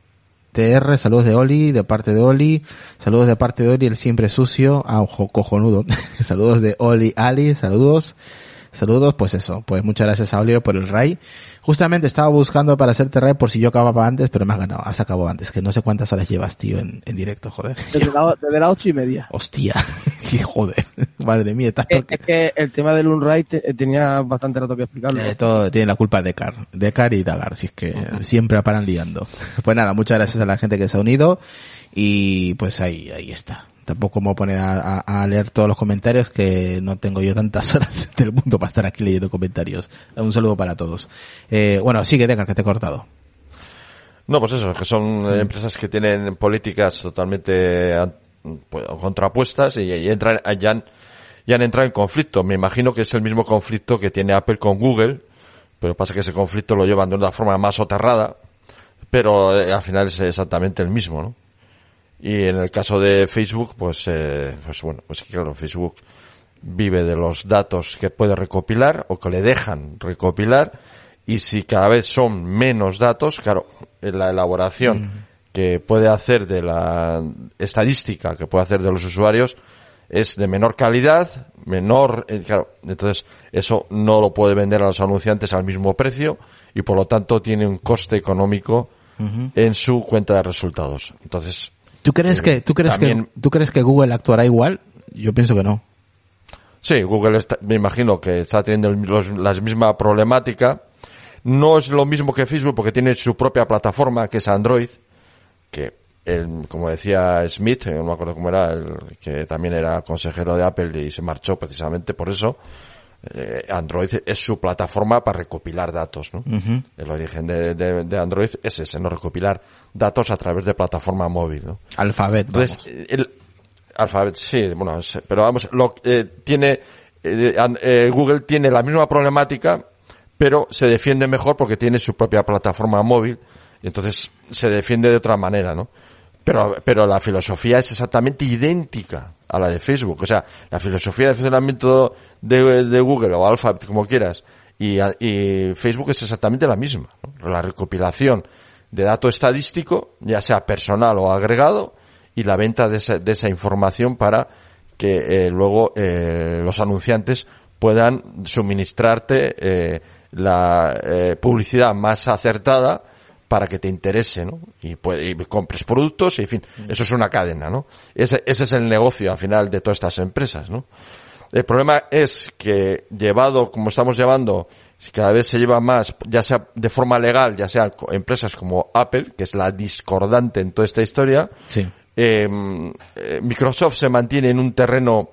T R, saludos de Oli, de parte de Oli, saludos de parte de Oli, el siempre sucio, ah, ojo, cojonudo, saludos de Oli Ali, saludos, saludos, pues eso, pues muchas gracias a Oliver por el ray. Justamente estaba buscando para hacerte ray por si yo acababa antes, pero me has ganado, has acabado antes, que no sé cuántas horas llevas, tío, en, en directo, joder. Desde la, desde las ocho y media. Hostia, joder, madre mía, estás Es, porque... es que el tema del Unraid te, tenía bastante rato que explicarlo. Eh, todo tiene la culpa de Car, de Car y Dagar, si es que siempre paran liando. Pues nada, muchas gracias a la gente que se ha unido y pues ahí, ahí está. Tampoco me voy a poner a, a, a leer todos los comentarios, que no tengo yo tantas horas del mundo para estar aquí leyendo comentarios. Un saludo para todos. Eh, bueno, sigue, Decar, que te he cortado. No, pues eso, que son mm. empresas que tienen políticas totalmente pues, contrapuestas y, y entran, ya han, ya han entrado en conflicto. Me imagino que es el mismo conflicto que tiene Apple con Google, pero pasa que ese conflicto lo llevan de una forma más soterrada, pero eh, al final es exactamente el mismo, ¿no? Y en el caso de Facebook, pues, eh, pues bueno, pues claro, Facebook vive de los datos que puede recopilar o que le dejan recopilar, y si cada vez son menos datos, claro, en la elaboración mm. que puede hacer de la estadística que puede hacer de los usuarios es de menor calidad, menor, eh, claro, entonces eso no lo puede vender a los anunciantes al mismo precio y por lo tanto tiene un coste económico uh-huh. en su cuenta de resultados. Entonces, ¿Tú crees que tú crees también, que tú crees que Google actuará igual? Yo pienso que no. Sí, Google está, me imagino que está teniendo los, la misma problemática. No es lo mismo que Facebook porque tiene su propia plataforma que es Android, que el, como decía Smith, no me acuerdo cómo era, el, que también era consejero de Apple y se marchó precisamente por eso. Eh, Android es su plataforma para recopilar datos, ¿no? Uh-huh. El origen de, de, de Android es ese, no recopilar datos a través de plataforma móvil, ¿no? Alphabet, Entonces, vamos. el Alphabet, sí, bueno, pero vamos, lo eh, tiene eh, eh, Google tiene la misma problemática, pero se defiende mejor porque tiene su propia plataforma móvil y entonces se defiende de otra manera, ¿no? Pero, pero la filosofía es exactamente idéntica a la de Facebook. O sea, la filosofía de funcionamiento de, de Google o Alphabet, como quieras, y, y Facebook es exactamente la misma, ¿no? La recopilación de dato estadístico, ya sea personal o agregado, y la venta de esa, de esa información para que eh, luego eh, los anunciantes puedan suministrarte eh, la eh, publicidad más acertada para que te interese, ¿no? Y, puede, y compres productos, y en fin, eso es una cadena, ¿no? Ese, ese es el negocio al final de todas estas empresas, ¿no? El problema es que llevado, como estamos llevando, si cada vez se lleva más, ya sea de forma legal, ya sea empresas como Apple, que es la discordante en toda esta historia, sí. eh, eh, Microsoft se mantiene en un terreno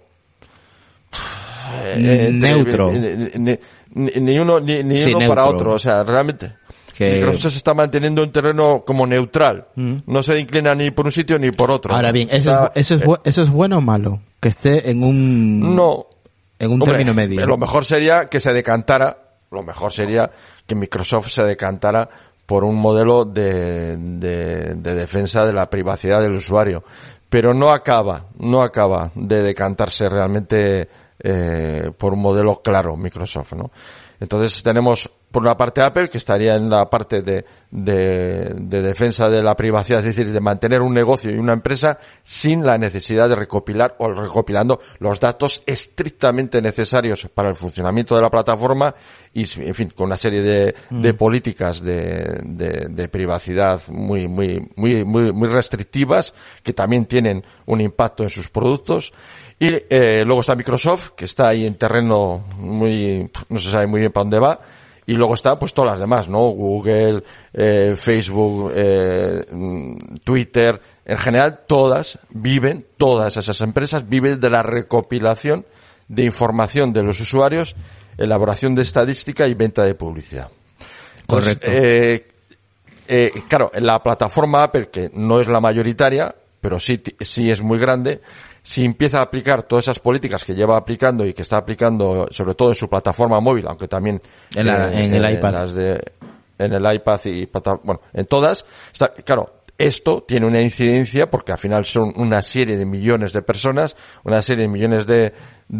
eh, neutro. Entre, ni, ni, ni uno, ni, ni sí, uno neutro. para otro, o sea, realmente. que... Microsoft se está manteniendo un terreno como neutral. Mm. No se inclina ni por un sitio ni por otro. Ahora bien, ¿eso, Está, es, eso, es, bu- ¿eso es bueno o malo? Que esté en un... No. En un Hombre, término medio. Lo mejor sería que se decantara, lo mejor sería que Microsoft se decantara por un modelo de, de, de defensa de la privacidad del usuario. Pero no acaba, no acaba de decantarse realmente eh, por un modelo claro Microsoft, ¿no? Entonces tenemos por una parte Apple, que estaría en la parte de, de, de defensa de la privacidad, es decir, de mantener un negocio y una empresa sin la necesidad de recopilar o recopilando los datos estrictamente necesarios para el funcionamiento de la plataforma y, en fin, con una serie de, mm. de políticas de, de, de privacidad muy, muy, muy, muy, muy restrictivas que también tienen un impacto en sus productos. Y eh, luego está Microsoft, que está ahí en terreno muy, no se sabe muy bien para dónde va. Y luego está pues todas las demás, ¿no? Google, eh, Facebook, eh, Twitter, en general todas viven, todas esas empresas viven de la recopilación de información de los usuarios, elaboración de estadística y venta de publicidad. Entonces, correcto. Eh, eh, claro, la plataforma Apple, que no es la mayoritaria, pero sí, sí es muy grande, si empieza a aplicar todas esas políticas que lleva aplicando y que está aplicando sobre todo en su plataforma móvil, aunque también en, la, eh, en el en, iPad, en, las de, en el iPad y bueno, en todas, está, claro, esto tiene una incidencia porque al final son una serie de millones de personas, una serie de millones de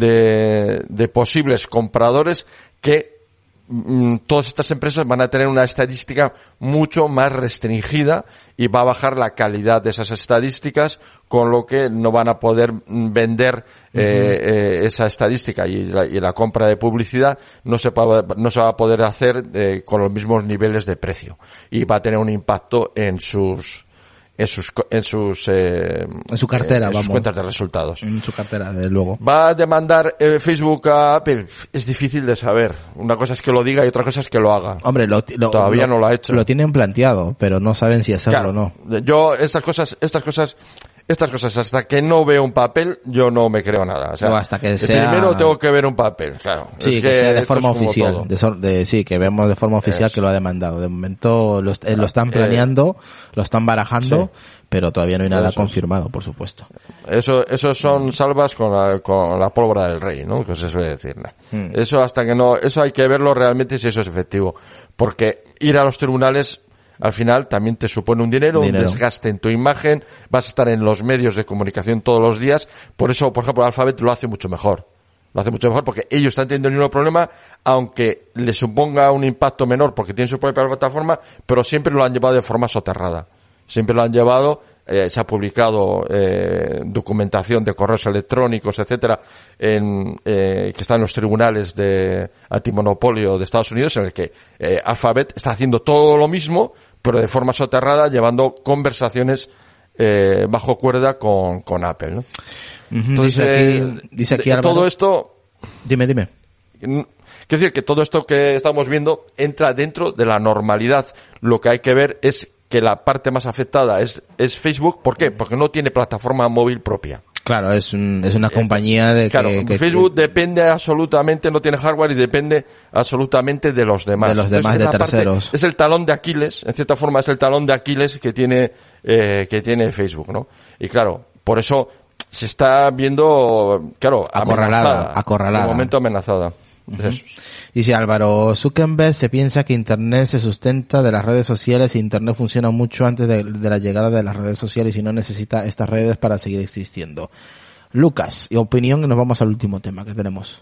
de, de posibles compradores que mm, todas estas empresas van a tener una estadística mucho más restringida y va a bajar la calidad de esas estadísticas, con lo que no van a poder vender eh, uh-huh. eh, esa estadística y la, y la compra de publicidad no se, pa, no se va a poder hacer eh, con los mismos niveles de precio y va a tener un impacto en sus en sus en sus eh, en su cartera, eh, en vamos. sus cuentas de resultados. En su cartera, desde luego. ¿Va a demandar eh, Facebook a Apple? Es difícil de saber. Una cosa es que lo diga y otra cosa es que lo haga. Hombre, lo, lo, todavía lo, no lo ha hecho. Lo tienen planteado, pero no saben si hacerlo claro, o no. Yo estas cosas, estas cosas, estas cosas hasta que no veo un papel, yo no me creo nada. O sea, no, hasta que sea... primero tengo que ver un papel, claro. Sí, es que, que sea de forma es oficial. De, so, de, sí, que vemos de forma oficial es. que lo ha demandado. De momento lo, eh, lo están planeando, eh, lo están barajando. Sí. Pero todavía no hay nada eso confirmado, por supuesto. Eso, eso son salvas con la, con la pólvora del rey, ¿no? Que se suele decir. Hmm. Eso hasta que no, eso hay que verlo realmente si eso es efectivo. Porque ir a los tribunales, al final, también te supone un dinero, dinero, un desgaste en tu imagen, vas a estar en los medios de comunicación todos los días. Por eso, por ejemplo, Alphabet lo hace mucho mejor. Lo hace mucho mejor porque ellos están teniendo el mismo problema, aunque le suponga un impacto menor porque tienen su propia plataforma, pero siempre lo han llevado de forma soterrada. Siempre lo han llevado, eh, se ha publicado eh, documentación de correos electrónicos, etcétera, en, eh, que está en los tribunales de antimonopolio de Estados Unidos, en el que eh, Alphabet está haciendo todo lo mismo, pero de forma soterrada, llevando conversaciones eh, bajo cuerda con, con Apple, ¿no? Uh-huh. Entonces, dice aquí, eh, dice aquí Álvaro, todo esto... Dime, dime. Quiero decir que todo esto que estamos viendo entra dentro de la normalidad. Lo que hay que ver es que la parte más afectada es, es Facebook. ¿Por qué? Porque no tiene plataforma móvil propia. Claro, es, un, es una compañía de claro, que, que... Facebook que... depende absolutamente, no tiene hardware y depende absolutamente de los demás. De los demás, Entonces, de terceros. Parte, es el talón de Aquiles, en cierta forma es el talón de Aquiles que tiene, eh, que tiene Facebook, ¿no? Y claro, por eso se está viendo, claro, acorralada, amenazada. acorralada. De momento amenazada. Uh-huh. Dice Álvaro, Zuckerberg se piensa que Internet se sustenta de las redes sociales y Internet funciona mucho antes de, de la llegada de las redes sociales y no necesita estas redes para seguir existiendo. Lucas, y opinión, y nos vamos al último tema que tenemos.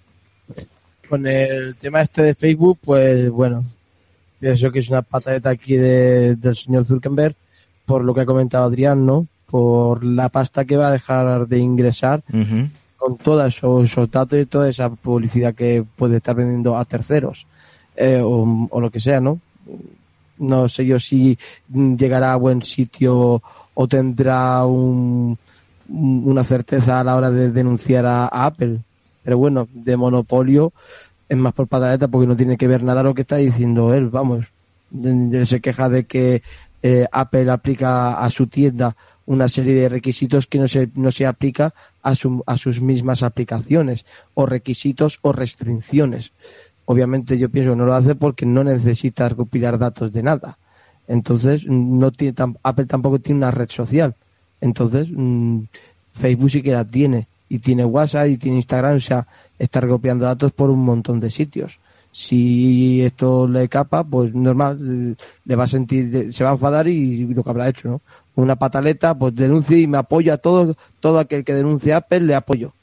Con el tema este de Facebook, pues bueno, pienso que es una pataleta aquí de, del señor Zuckerberg, por lo que ha comentado Adrián, ¿no? Por la pasta que va a dejar de ingresar. Uh-huh. Con todos esos datos y toda esa publicidad que puede estar vendiendo a terceros eh, o, o lo que sea, ¿no? No sé yo si llegará a buen sitio o tendrá un, una certeza a la hora de denunciar a, a Apple, pero bueno, de monopolio es más por pataleta porque no tiene que ver nada lo que está diciendo él, vamos. Él se queja de que eh, Apple aplica a su tienda una serie de requisitos que no se no se aplica a su a sus mismas aplicaciones, o requisitos o restricciones, obviamente yo pienso que no lo hace porque no necesita recopilar datos de nada. Entonces, no tiene tam- Apple tampoco tiene una red social. Entonces, mmm, Facebook sí que la tiene. Y tiene WhatsApp y tiene Instagram. O sea, está recopilando datos por un montón de sitios. Si esto le capa, pues normal, le va a sentir, se va a enfadar y lo que habrá hecho, ¿no? Una pataleta, pues denuncio y me apoyo a todo, todo aquel que denuncie a Apple, le apoyo.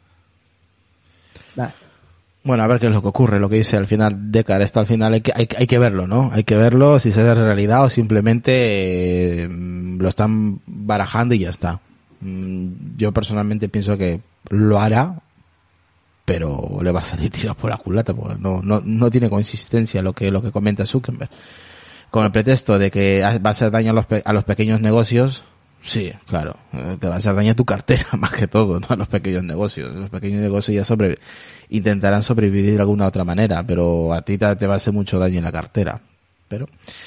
Nah. Bueno, a ver qué es lo que ocurre, lo que dice al final Decar, esto al final hay que, hay, hay que verlo, ¿no? Hay que verlo si se hace realidad o simplemente eh, lo están barajando y ya está. Mm, yo personalmente pienso que lo hará, pero le va a salir tiros por la culata, porque no, no, no tiene consistencia lo que, lo que comenta Zuckerberg. Con el pretexto de que va a hacer daño a los, pe- a los pequeños negocios, sí, claro, eh, te va a hacer daño a tu cartera más que todo, no a los pequeños negocios. Los pequeños negocios ya sobre, intentarán sobrevivir de alguna otra manera, pero a ti te, te va a hacer mucho daño en la cartera. Pero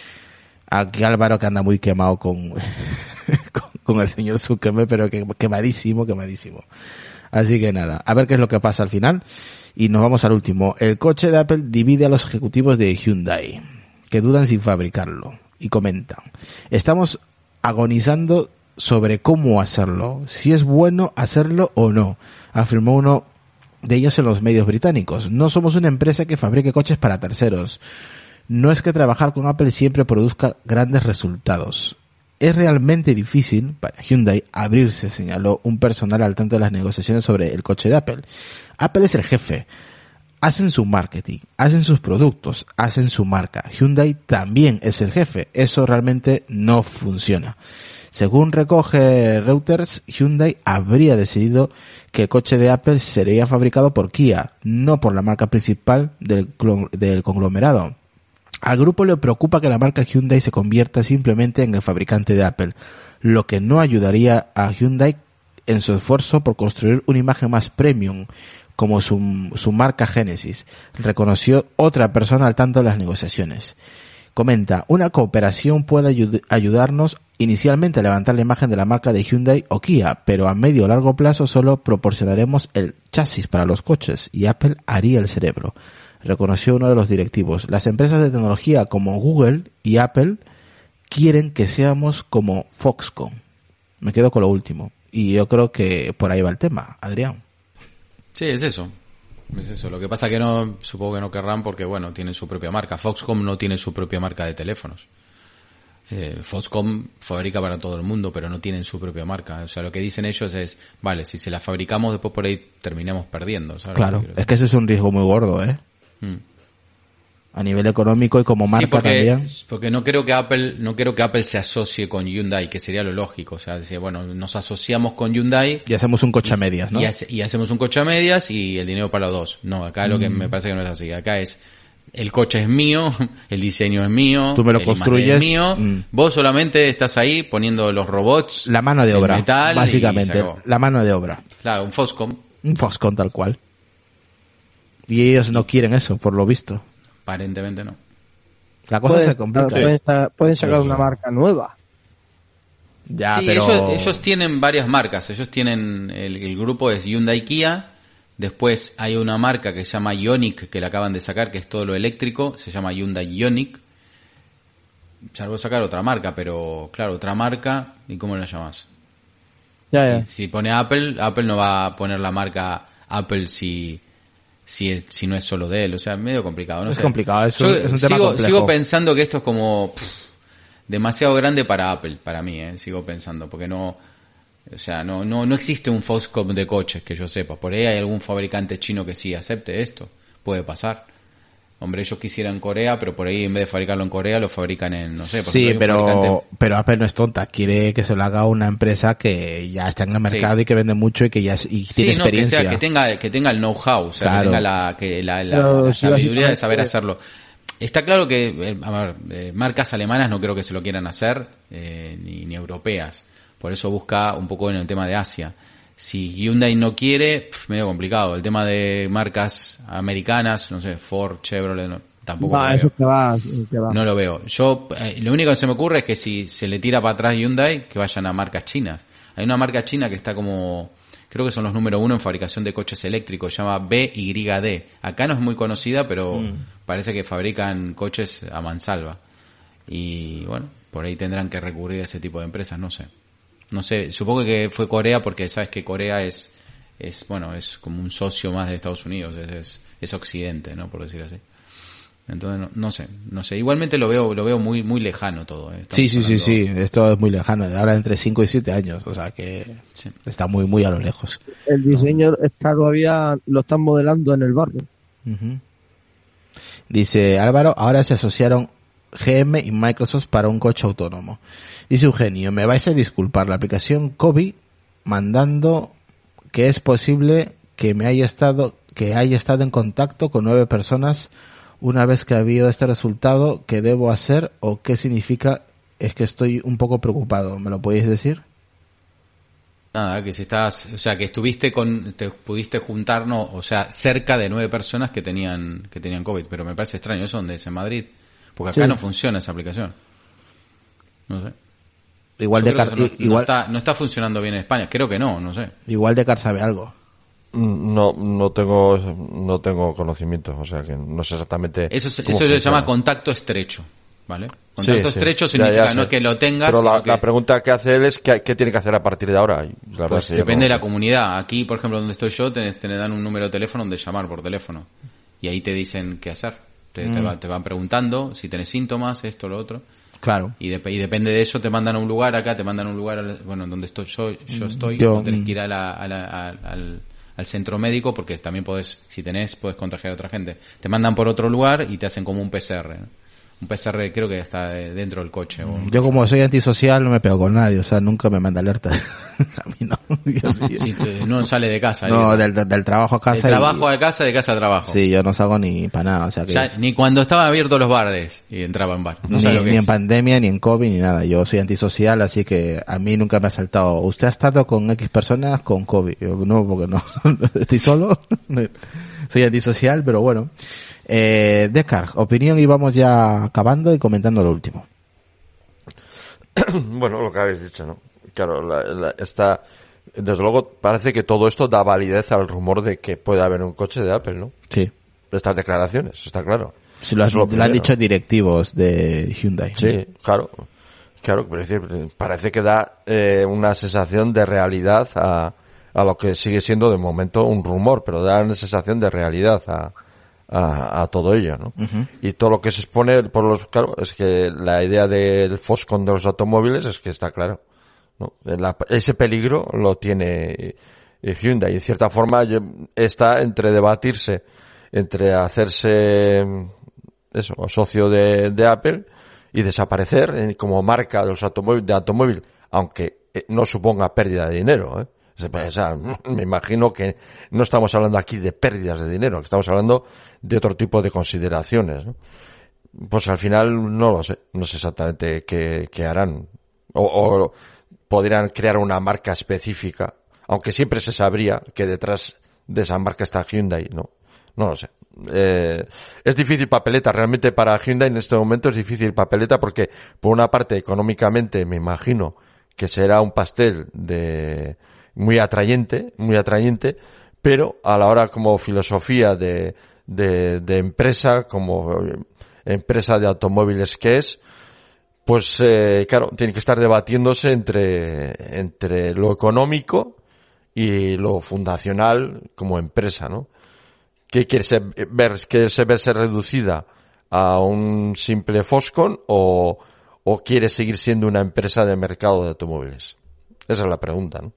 aquí Álvaro que anda muy quemado con, con, con el señor Zuckerberg, pero que, quemadísimo, quemadísimo. Así que nada, a ver qué es lo que pasa al final. Y nos vamos al último. El coche de Apple divide a los ejecutivos de Hyundai, que dudan sin fabricarlo. Y comentan: estamos agonizando sobre cómo hacerlo, si es bueno hacerlo o no, afirmó uno de ellos en los medios británicos. No somos una empresa que fabrique coches para terceros. No es que trabajar con Apple siempre produzca grandes resultados. Es realmente difícil para Hyundai abrirse, señaló un personal al tanto de las negociaciones sobre el coche de Apple. Apple es el jefe. Hacen su marketing, hacen sus productos, hacen su marca. Hyundai también es el jefe. Eso realmente no funciona. Según recoge Reuters, Hyundai habría decidido que el coche de Apple sería fabricado por Kia, no por la marca principal del, del conglomerado. Al grupo le preocupa que la marca Hyundai se convierta simplemente en el fabricante de Apple, lo que no ayudaría a Hyundai en su esfuerzo por construir una imagen más premium, como su, su marca Genesis, reconoció otra persona al tanto de las negociaciones. Comenta: una cooperación puede ayud- ayudarnos inicialmente a levantar la imagen de la marca de Hyundai o Kia, pero a medio o largo plazo solo proporcionaremos el chasis para los coches y Apple haría el cerebro, reconoció uno de los directivos. Las empresas de tecnología como Google y Apple quieren que seamos como Foxconn. Me quedo con lo último. Y yo creo que por ahí va el tema, Adrián. Sí, es eso. Es eso. Lo que pasa que no, supongo que no querrán porque, bueno, tienen su propia marca. Foxconn no tiene su propia marca de teléfonos. Eh, Foxconn fabrica para todo el mundo, pero no tienen su propia marca. O sea, lo que dicen ellos es, vale, si se la fabricamos, después por ahí terminemos perdiendo, ¿sabes? Claro, es que ese es un riesgo muy gordo, ¿eh? Hmm. A nivel económico y como marca sí, porque, también. porque no creo que Apple, no creo que Apple se asocie con Hyundai, que sería lo lógico. O sea, decir, bueno, nos asociamos con Hyundai Y hacemos un coche a medias, ¿no? y, hace- y hacemos un coche a medias y el dinero para los dos. No, acá lo que me parece que no es así. Acá es, el coche es mío, el diseño es mío, Tú me lo el imagen construyes, es mío. mm. Vos solamente estás ahí poniendo los robots, La mano de el obra, metal y se básicamente. acabó. La mano de obra. Claro, un Foxconn, Un Foxconn tal cual. Y ellos no quieren eso, por lo visto. aparentemente no. La cosa Pueden, se complica. pueden, sa- pueden sacar una marca nueva. Ya, sí, pero... ellos, ellos tienen varias marcas. Ellos tienen, el, el grupo es Hyundai Kia. Después hay una marca que se llama Ioniq, que la acaban de sacar, que es todo lo eléctrico. Se llama Hyundai Ioniq. Ya voy a sacar otra marca, pero claro, otra marca. ¿Y cómo la llamas? Ya, ya. Si, si pone Apple, Apple no va a poner la marca Apple si... Si, es- si no es solo de él, o sea, medio complicado. No Es sé. complicado, es Yo un- es un tema sigo, complejo. sigo pensando que esto es como pff, demasiado grande para Apple, para mí, eh, sigo pensando, porque no, o sea, no, no, no existe un Foxconn de coches que yo sepa. Por ahí hay algún fabricante chino que sí acepte esto, puede pasar. Hombre, ellos quisieran Corea, pero por ahí en vez de fabricarlo en Corea lo fabrican en, no sé, por Sí, ejemplo, hay un pero, fabricante- pero Apple no es tonta. Quiere que se lo haga una empresa que ya está en el mercado Sí. y que vende mucho y que ya es- y tiene Sí, no, que experiencia. sea, que tenga, que tenga el know-how, o sea, Claro. que tenga la, que la, la- Pero la sí, sabiduría de básicamente- saber hacerlo. Está claro que, eh, a ver, eh, marcas alemanas no creo que se lo quieran hacer, eh, ni, ni europeas. Por eso busca un poco en el tema de Asia. Si Hyundai no quiere, pf, medio complicado. El tema de marcas americanas, no sé, Ford, Chevrolet, no, tampoco Va, lo eso veo. que va, que va. No lo veo. Yo, eh, lo único que se me ocurre es que si se le tira para atrás Hyundai, que vayan a marcas chinas. Hay una marca china que está como, creo que son los número uno en fabricación de coches eléctricos, se llama B Y D. Acá no es muy conocida, pero mm. parece que fabrican coches a mansalva. Y bueno, por ahí tendrán que recurrir a ese tipo de empresas, no sé. No sé, supongo que fue Corea porque sabes que Corea es, es bueno, es como un socio más de Estados Unidos, es, es, es Occidente, ¿no? Por decir así. Entonces, no, no sé, no sé. Igualmente lo veo lo veo muy muy lejano todo. ¿eh? Sí, sí, hablando... sí, sí. Esto es muy lejano. Ahora entre cinco y siete años. O sea que sí. Está muy, muy a lo lejos. El diseño está todavía, lo están modelando en el barrio. Uh-huh. Dice Álvaro, ahora se asociaron G M y Microsoft para un coche autónomo. Dice Eugenio, me vais a disculpar, la aplicación Kobi mandando que es posible que me haya estado, que haya estado en contacto con nueve personas una vez que ha habido este resultado, ¿qué debo hacer o qué significa? Es que estoy un poco preocupado. ¿Me lo podéis decir? Nada, que si estás, o sea, que estuviste con, te pudiste juntar, no, o sea, cerca de nueve personas que tenían, que tenían COVID, pero me parece extraño, ¿eso dónde es? ¿En Madrid? Porque acá sí. no funciona esa aplicación. No sé. Igual Yo de Car, no, igual no está, no está funcionando bien en España, creo que no, no sé. Igual de Car sabe algo. No, no tengo, no tengo conocimiento, o sea que no sé exactamente. Eso, eso se llama contacto estrecho, ¿vale? Contacto sí, estrecho sí. significa ya, ya no que lo tengas. Pero la, que... la pregunta que hace él es ¿qué, qué tiene que hacer a partir de ahora? La pues depende no... de la comunidad. Aquí, por ejemplo, donde estoy yo, te, te dan un número de teléfono donde llamar por teléfono y ahí te dicen qué hacer. Te, mm. te, va, te van preguntando si tenés síntomas, esto, lo otro. Claro. Y, de, y depende de eso te mandan a un lugar, acá te mandan a un lugar, bueno, donde estoy yo, yo estoy, yo, no tenés que ir a la, a la, a, al, al centro médico porque también podés, si tenés, podés contagiar a otra gente. Te mandan por otro lugar y te hacen como un P C R, ¿no? Un P C R creo que está dentro del coche. O yo como soy antisocial no me pego con nadie, o sea, nunca me manda alertas. A mí no. Yo sí. Sí, no sale de casa. No, del, del trabajo a casa. Del trabajo y... a casa, de casa a trabajo. Sí, yo no salgo ni para nada, o sea que... O sea, ni cuando estaban abiertos los bares y entraba en bar. No ni, lo que ni es. en pandemia, ni en COVID, ni nada. Yo soy antisocial, así que a mí nunca me ha saltado. ¿Usted ha estado con X personas con COVID? Yo, no, porque no. Estoy solo. Soy antisocial, pero bueno. Eh, Descar, opinión y vamos ya acabando y comentando lo último. Bueno, lo que habéis dicho, ¿no? Claro, la, la, está, desde luego parece que todo esto da validez al rumor de que puede haber un coche de Apple, ¿no? Sí. Estas declaraciones, está claro. Sí, lo, has, lo, lo han dicho directivos de Hyundai. Sí, claro. Claro, pero es decir, parece que da eh, una sensación de realidad a, a lo que sigue siendo de momento un rumor, pero da una sensación de realidad a A, a todo ello, ¿no? Uh-huh. Y todo lo que se expone por los, claro, es que la idea del Foxconn de los automóviles es que está claro, ¿no? La, ese peligro lo tiene Hyundai y de cierta forma está entre debatirse, entre hacerse eso, socio de, de Apple y desaparecer como marca de los automóviles, de automóvil, aunque no suponga pérdida de dinero, ¿eh? O sea, me imagino que no estamos hablando aquí de pérdidas de dinero, que estamos hablando de otro tipo de consideraciones, ¿no? Pues al final no lo sé, no sé exactamente qué, qué harán. O, o podrían crear una marca específica, aunque siempre se sabría que detrás de esa marca está Hyundai, ¿no? No lo sé. Eh, es difícil papeleta, realmente para Hyundai en este momento es difícil papeleta porque por una parte económicamente me imagino que será un pastel de muy atrayente, muy atrayente, pero a la hora como filosofía de, de, de empresa, como empresa de automóviles que es, pues eh, claro, tiene que estar debatiéndose entre, entre lo económico y lo fundacional como empresa, ¿no? ¿Qué quiere ser, ver, quiere ser verse reducida a un simple Foxconn o, o quiere seguir siendo una empresa de mercado de automóviles? Esa es la pregunta, ¿no?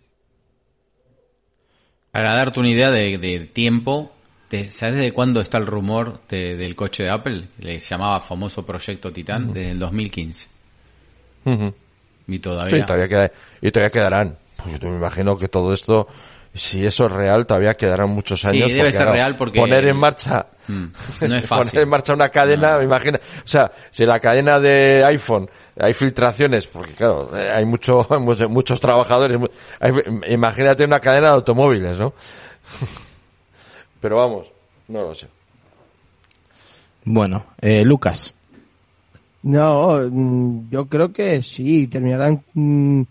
Para darte una idea de, de tiempo, de, ¿sabes desde cuándo está el rumor de, del coche de Apple? Le llamaba famoso Proyecto Titán, uh-huh. desde el dos mil quince. Uh-huh. Y todavía... Sí, todavía queda, y todavía quedarán. Pues yo me imagino que todo esto, si eso es real, todavía quedarán muchos años. Sí, debe ser real porque... Poner en marcha... Mm, no es fácil. Poner en marcha una cadena, no. Me imagino... O sea, si la cadena de iPhone hay filtraciones, porque claro, hay mucho, muchos trabajadores, hay, imagínate una cadena de automóviles, ¿no? Pero vamos, no lo sé. Bueno, eh, Lucas. No, yo creo que sí, terminarán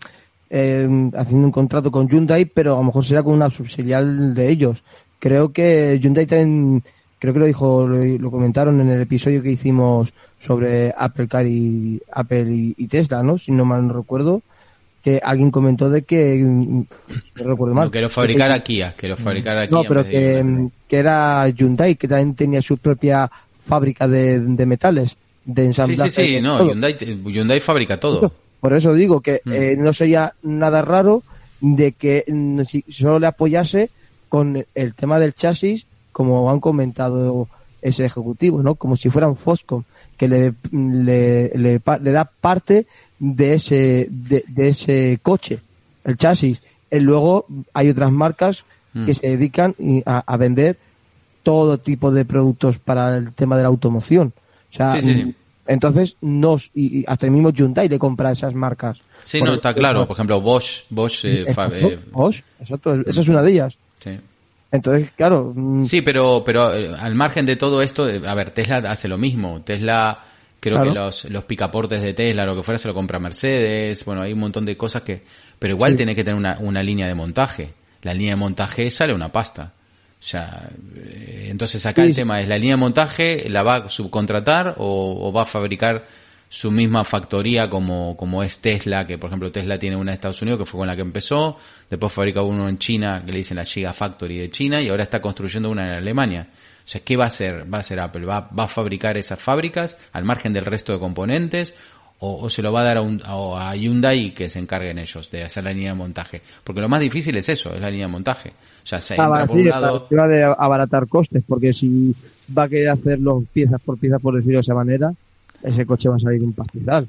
eh, haciendo un contrato con Hyundai, pero a lo mejor será con una subsidial de ellos. Creo que Hyundai también, creo que lo dijo, lo, lo comentaron en el episodio que hicimos sobre Apple Car y Apple y, y Tesla, ¿no? Si no mal no recuerdo, que alguien comentó de que, no recuerdo mal, no, que lo fabricara Kia, que lo fabricara Kia. No, pero que, que era Hyundai, que también tenía su propia fábrica de, de metales, de ensamblaje. Sí, sí, sí, no, Hyundai, Hyundai fabrica todo. Por eso digo que Mm. eh, no sería nada raro de que mm, si solo le apoyase con el tema del chasis, como han comentado ese ejecutivo, ¿no? Como si fuera un Foxconn, que le, le, le, le da parte de ese, de, de ese coche, el chasis. Y luego hay otras marcas Mm. que se dedican y- a, a vender todo tipo de productos para el tema de la automoción. O sea, Sí, sí, sí. mm, entonces nos y, y hasta el mismo Hyundai le compra esas marcas. Sí, Por- no, está claro. Por ejemplo, Bosch, Bosch, eh, fa- Exacto, eh, Bosch, exacto, esa es una de ellas. sí. Entonces, claro, mm, Sí, pero, pero eh, al margen de todo esto, eh, a ver, Tesla hace lo mismo. Tesla, creo Claro. que los, los picaportes de Tesla, lo que fuera, se lo compra Mercedes. Bueno, hay un montón de cosas que... Pero igual Sí. tiene que tener una, una línea de montaje. La línea de montaje sale una pasta. O sea, eh, entonces acá Sí. el tema es, ¿la línea de montaje la va a subcontratar o, o va a fabricar su misma factoría como, como es Tesla? Que por ejemplo Tesla tiene una de Estados Unidos que fue con la que empezó, después fabrica uno en China que le dicen la Gigafactory de China y ahora está construyendo una en Alemania. O sea, ¿qué va a hacer? ¿Va a hacer Apple? ¿Va, va a fabricar esas fábricas al margen del resto de componentes? O, o se lo va a dar a, un, a, a Hyundai que se encarguen ellos de hacer la línea de montaje? Porque lo más difícil es eso, es la línea de montaje. O sea, se entra abaratar, por un lado... va de abaratar costes, porque si va a querer hacerlo piezas por piezas, por decirlo de esa manera, ese coche va a salir un pastizal.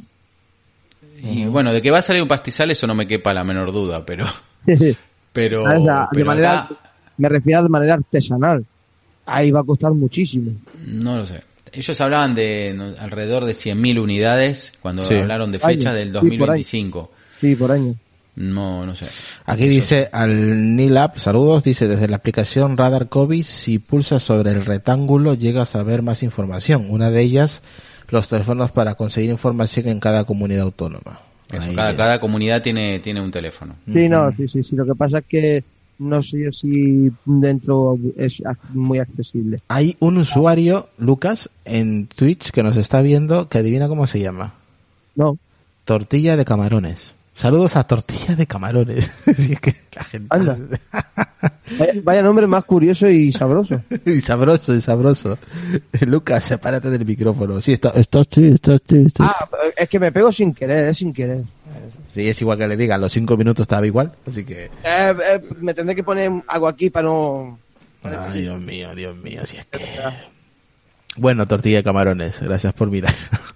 Y bueno, de que va a salir un pastizal eso no me quepa la menor duda, pero... pero, O sea, de pero manera, acá me refiero de manera artesanal. Ahí va a costar muchísimo. no lo sé. Ellos hablaban de no, alrededor de cien mil unidades cuando Sí. hablaron de fechas Año. del Sí, dos por mil ahí. veinticinco. Sí, por año. No, no sé. Aquí Eso. dice al Nilab, saludos, dice desde la aplicación Radar COVID, si pulsas sobre el rectángulo llegas a ver más información. Una de ellas, los teléfonos para conseguir información en cada comunidad autónoma. Eso, Ahí, cada, eh. cada comunidad tiene, tiene un teléfono. Sí, no, sí, sí, sí. Lo que pasa es que no sé si dentro es ac- muy accesible. Hay un usuario, Lucas, en Twitch que nos está viendo, que adivina cómo se llama. No, Tortilla de camarones. Saludos a Tortilla de camarones. Si es que la gente... Anda. vaya, vaya nombre más curioso y sabroso. y sabroso, y sabroso. Lucas, sepárate del micrófono. Sí, está, está, sí, está, sí, está. Ah, es que me pego sin querer, es sin querer. Sí, es igual que le digan, los cinco minutos estaba igual, así que... Eh, eh, me tendré que poner algo aquí para no... Ay, Dios mío, Dios mío, si es que... Bueno, tortilla de camarones, gracias por mirar.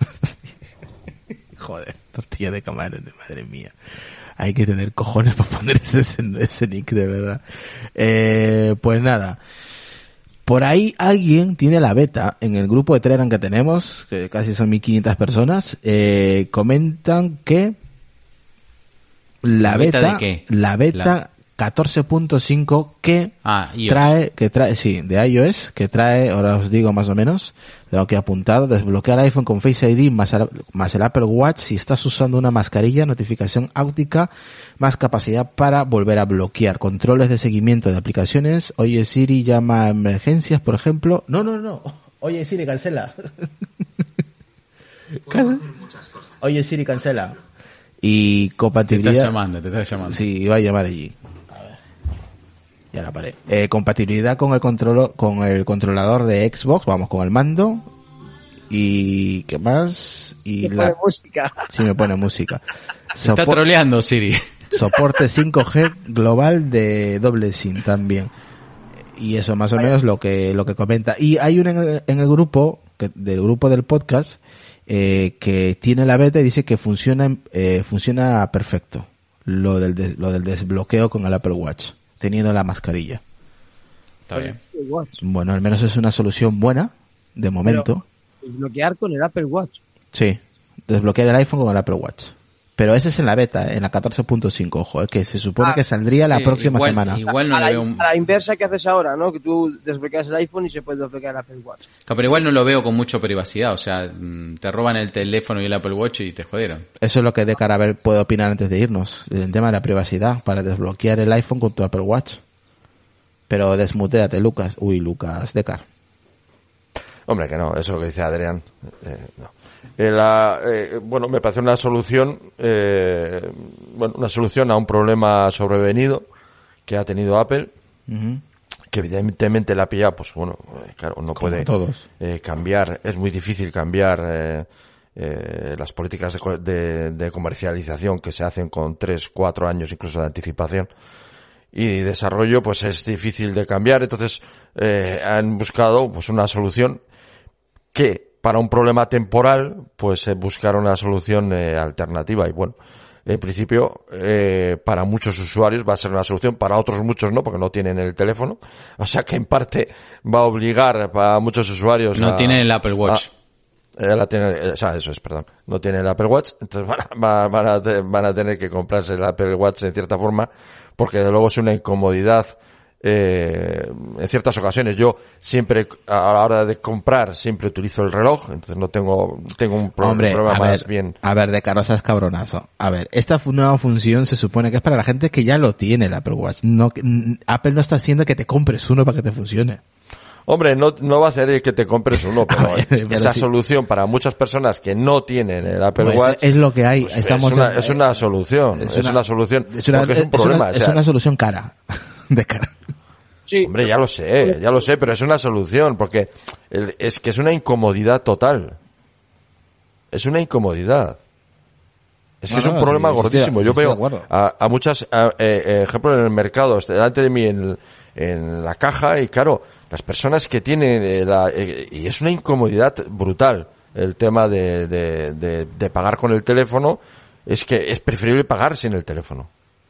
Joder, tortilla de camarones, madre mía. Hay que tener cojones para poner ese, ese nick, de verdad. Eh, pues nada. Por ahí alguien tiene la beta en el grupo de Telegram que tenemos, que casi son mil quinientas personas, eh, comentan que la ¿La beta beta, de qué? la beta La- catorce punto cinco que Ah, iOS. trae, que trae, sí, de iOS, que trae, ahora os digo más o menos, tengo que apuntar, desbloquear iPhone con Face I D más, el- más el Apple Watch si estás usando una mascarilla, notificación áutica, más capacidad para volver a bloquear, controles de seguimiento de aplicaciones, oye Siri, llama a emergencias, por ejemplo, no, no, no, oye Siri, cancela. Can- Oye Siri, cancela. Y Te compatibilidad. estás llamando, te estás llamando. Sí, iba a llamar allí. A ver. Ya la paré. Eh, compatibilidad con el controlo, con el controlador de Xbox, vamos, con el mando. Y ¿qué más? Y Me la pone música. sí me pone música. Está Sopor- troleando Siri. soporte cinco G global de doble SIM también. Y eso más o menos lo que lo que comenta. Y hay un en el, en el grupo que, del grupo del podcast eh, que tiene la beta y dice que funciona eh, funciona perfecto. Lo del des- lo del desbloqueo con el Apple Watch teniendo la mascarilla. Está bien. Bueno, al menos es una solución buena de momento. Desbloquear con el Apple Watch. Sí, desbloquear el iPhone con el Apple Watch. Pero ese es en la beta, en la catorce punto cinco, ojo, eh, que se supone Ah, que saldría la Sí, próxima igual, semana. Igual no a, lo la, veo... un- a la inversa que haces ahora, ¿no? Que tú desbloqueas el iPhone y se puede desbloquear el Apple Watch. No, pero igual no lo veo con mucha privacidad. O sea, mm, te roban el teléfono y el Apple Watch y te jodieron. Eso es lo que Decar a ver puede opinar antes de irnos, el tema de la privacidad, para desbloquear el iPhone con tu Apple Watch. Pero desmuteate, Lucas. Uy, Lucas, Decar. Hombre, que no, eso es lo que dice Adrián. Eh, no. Eh, la, eh, bueno, me parece una solución, eh, bueno, una solución a un problema sobrevenido que ha tenido Apple, Ujú. que evidentemente la ha pillado, pues bueno, eh, claro, no Como puede todos. eh, cambiar, es muy difícil cambiar eh, eh, las políticas de, co- de, de comercialización que se hacen con tres, cuatro años incluso de anticipación y desarrollo, pues es difícil de cambiar. Entonces eh, han buscado pues una solución que para un problema temporal pues eh, buscar una solución eh, alternativa. Y bueno, en principio eh, para muchos usuarios va a ser una solución, para otros muchos no, porque no tienen el teléfono, o sea que en parte va a obligar a muchos usuarios No a, tienen el Apple Watch. a- eh, la tiene, eh, o sea, eso es, perdón, no tienen el Apple Watch, entonces van a, va- van a, te- van a tener que comprarse el Apple Watch en cierta forma, porque de luego es una incomodidad eh, en ciertas ocasiones. Yo siempre, a la hora de comprar, siempre utilizo el reloj, entonces no tengo, tengo un pro- Hombre, problema a más ver, bien. a ver, Decar, no seas cabronazo. A ver, esta fu- nueva función se supone que es para la gente que ya lo tiene el Apple Watch. No, que- n- Apple no está haciendo que te compres uno para que te funcione. Hombre, no, no va a hacer que te compres uno, pero, A ver, es- pero esa sí. solución para muchas personas que no tienen el Apple Pues Watch es lo que hay. pues Estamos es, una, en- es una solución, es, una, solución, es una, porque es un es problema. una- o es sea, una solución cara. Decar. Sí. Hombre, ya lo sé, ya lo sé, pero es una solución, porque el- es que es una incomodidad total. Es una incomodidad. Es que No, es un no, problema sí, sí, gordísimo. sí, Yo estoy de veo acuerdo. a, a muchas, a, eh, eh, ejemplo, en el mercado, este, delante de mí en, en la caja, y claro, las personas que tienen, eh, la, eh, y es una incomodidad brutal el tema de, de, de, de pagar con el teléfono, es que es preferible pagar sin el teléfono.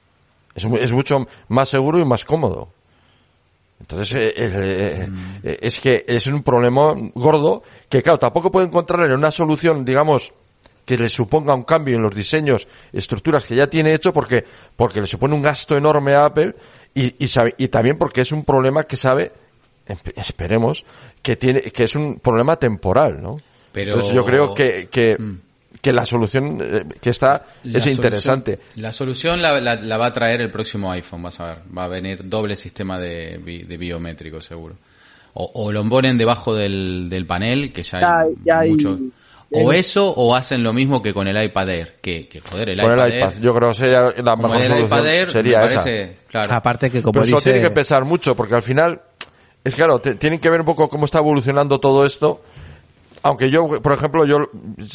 Es, mu- es mucho más seguro y más cómodo. Entonces, eh, eh, eh, es que es un problema gordo que, claro, tampoco puede encontrar en una solución, digamos, que le suponga un cambio en los diseños, estructuras que ya tiene hecho, porque porque le supone un gasto enorme a Apple y, y, sabe, y también porque es un problema que sabe, empe- esperemos, que tiene que es un problema temporal, ¿no? Pero- Entonces yo creo que que, Mm. que la solución eh, que está La es interesante. solución- la solución la, la- la va a traer el próximo iPhone, vas a ver. Va a venir doble sistema de, bi- de biométrico, seguro. O, o lo ponen debajo del, del panel, que ya, Ya- hay ya hay- mucho. O ya- eso, o hacen lo mismo que con el iPad Air. Que, que joder, el Con iPad, el iPad, Air, yo creo que sería la como mejor el solución iPad Air, sería me esa. parece, claro. Aparte que como Pero eso dice... tiene que pensar mucho, porque al final, es claro, te- tienen que ver un poco cómo está evolucionando todo esto. Aunque yo, por ejemplo, yo,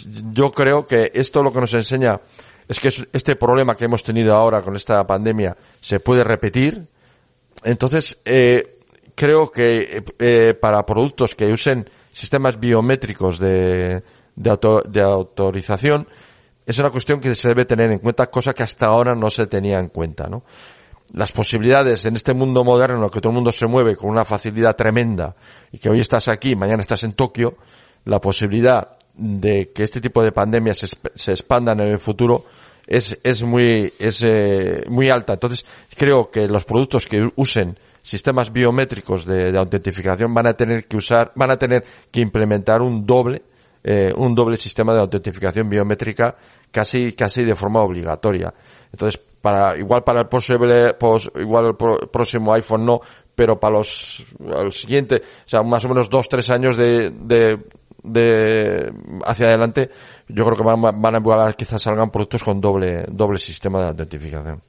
yo creo que esto lo que nos enseña es que es- este problema que hemos tenido ahora con esta pandemia se puede repetir. Entonces, eh, creo que eh, para productos que usen sistemas biométricos de, de, auto- de autorización, es una cuestión que se debe tener en cuenta, cosa que hasta ahora no se tenía en cuenta, ¿no? Las posibilidades en este mundo moderno en el que todo el mundo se mueve con una facilidad tremenda y que hoy estás aquí, mañana estás en Tokio, la posibilidad de que este tipo de pandemias se, esp- se expandan en el futuro es, es muy, es, eh, muy alta. Entonces, creo que los productos que usen sistemas biométricos de, de autentificación van a tener que usar, van a tener que implementar un doble, eh, un doble sistema de autentificación biométrica casi, casi de forma obligatoria. Entonces, para, igual para el posible, pos, igual el pro, próximo iPhone no, pero para los, el siguiente, o sea, más o menos dos, tres años de, de, de, hacia adelante, yo creo que van, van a igual, quizás salgan productos con doble, doble sistema de autentificación.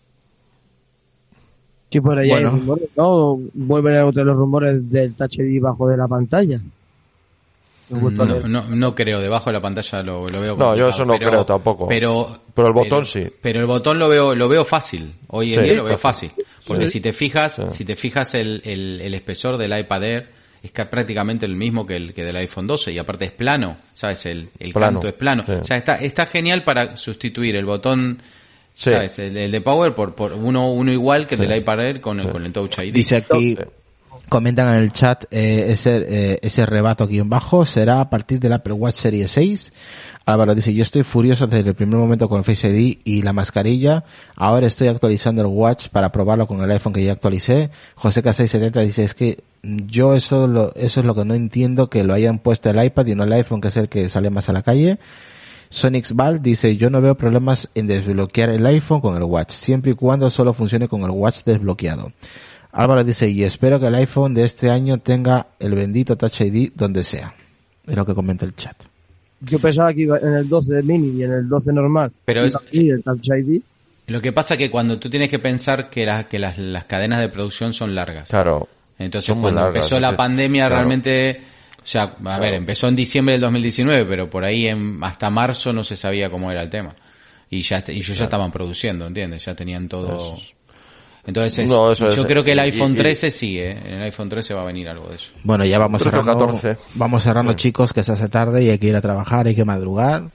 Sí, por ahí Bueno. hay rumores, ¿no? Vuelven a notar los rumores del Touch I D bajo de la pantalla. He vuelto a No, leer. no, no creo, debajo de la pantalla lo, lo veo No, yo complicado, eso no pero- creo tampoco. Pero, Pero el botón sí. Pero el botón lo veo, lo veo fácil. Hoy en Sí, día lo veo fácil. fácil. Porque Sí. si te fijas, Sí. si te fijas el, el, el espesor del iPad Air es que prácticamente el mismo que el que del iPhone doce y aparte es plano, ¿sabes? El, el Plano, canto es plano. sí. O sea, está, está genial para sustituir el botón, Sí. ¿sabes? El, el de Power por, por uno, uno igual que el Sí. del iPad Air con el, Sí. con el Touch I D. Dice aquí, Comentan en el chat, eh, ese, eh, ese rebato aquí en bajo será a partir del Apple Watch Series seis. Álvaro dice, yo estoy furioso desde el primer momento con el Face I D y la mascarilla. Ahora estoy actualizando el Watch para probarlo con el iPhone que ya actualicé. José K seiscientos setenta dice, es que yo eso, lo, eso es lo que no entiendo, que lo hayan puesto el iPad y no el iPhone, que es el que sale más a la calle. Sonix Val dice, yo no veo problemas en desbloquear el iPhone con el Watch, siempre y cuando solo funcione con el Watch desbloqueado. Álvaro dice, y espero que el iPhone de este año tenga el bendito Touch I D donde sea. Es lo que comenta el chat. Yo pensaba que iba en el doce de mini y en el doce normal. Pero iba aquí el Touch I D. Lo que pasa es que cuando tú tienes que pensar que, la, que las, las cadenas de producción son largas. Claro. Entonces son cuando largas, empezó la que, pandemia claro. realmente, o sea, a Claro. ver, empezó en diciembre del dos mil diecinueve, pero por ahí en, hasta marzo no se sabía cómo era el tema. Y ya y ellos ya Claro. estaban produciendo, ¿entiendes? Ya tenían todo. Eso es. Entonces, es- No, eso yo es- creo que el y- iPhone y- trece sí, ¿eh? En el iPhone trece va a venir algo de eso. Bueno, ya vamos trece o cerrando, catorce. vamos cerrando, chicos, que se hace tarde y hay que ir a trabajar, hay que madrugar.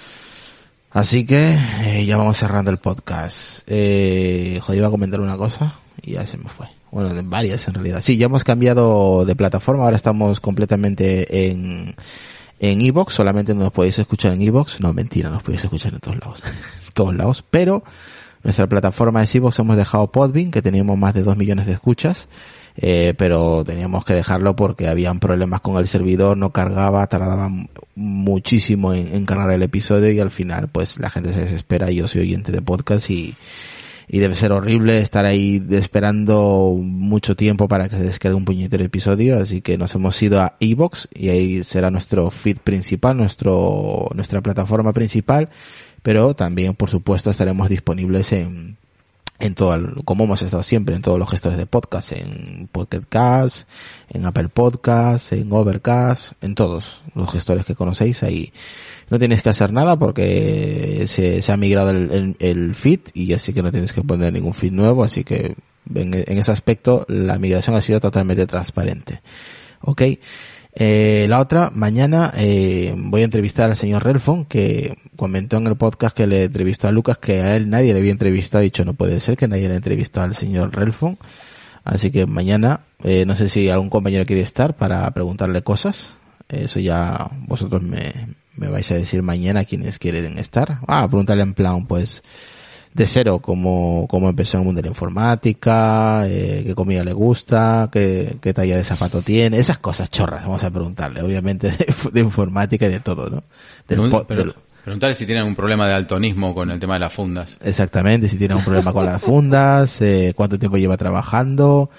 Así que eh, ya vamos cerrando el podcast. Eh, joder, iba a comentar una cosa y ya se me fue. Bueno, de varias en realidad. Sí, ya hemos cambiado de plataforma, ahora estamos completamente en en iVoox, solamente no nos podéis escuchar en iVoox. No, mentira, nos podéis escuchar en todos lados. En todos lados, pero nuestra plataforma es iVoox, hemos dejado Podbean, que teníamos más de dos millones de escuchas. Eh, pero teníamos que dejarlo porque habían problemas con el servidor, no cargaba, tardaba muchísimo en, en cargar el episodio y al final pues la gente se desespera. Yo soy oyente de podcast y, y debe ser horrible estar ahí esperando mucho tiempo para que se descargue un puñetero episodio, así que nos hemos ido a iVoox y ahí será nuestro feed principal, nuestro nuestra plataforma principal, pero también por supuesto estaremos disponibles en en todo, el, como hemos estado siempre, en todos los gestores de podcast, en Pocket Cast, en Apple Podcast, en Overcast, en todos los gestores que conocéis ahí. No tienes que hacer nada porque se, se ha migrado el, el, el feed y así que no tienes que poner ningún feed nuevo, así que en, en ese aspecto la migración ha sido totalmente transparente. Ok. Eh, la otra, mañana eh, voy a entrevistar al señor Relfon, que comentó en el podcast que le entrevistó a Lucas que a él nadie le había entrevistado. Dicho, no puede ser que nadie le entrevistó al señor Relfon. Así que mañana, eh, no sé si algún compañero quiere estar para preguntarle cosas. Eso ya vosotros me, me vais a decir mañana quiénes quieren estar. Ah, preguntarle en plan, pues, de cero, cómo, cómo empezó en el mundo de la informática, eh, qué comida le gusta, qué, qué talla de zapato tiene, esas cosas chorras, vamos a preguntarle, obviamente, de, de informática y de todo, ¿no? Del Pregun- po- pero- del- preguntarle si tienen un problema de daltonismo con el tema de las fundas. exactamente, si tiene un problema con las fundas, eh, cuánto tiempo lleva trabajando,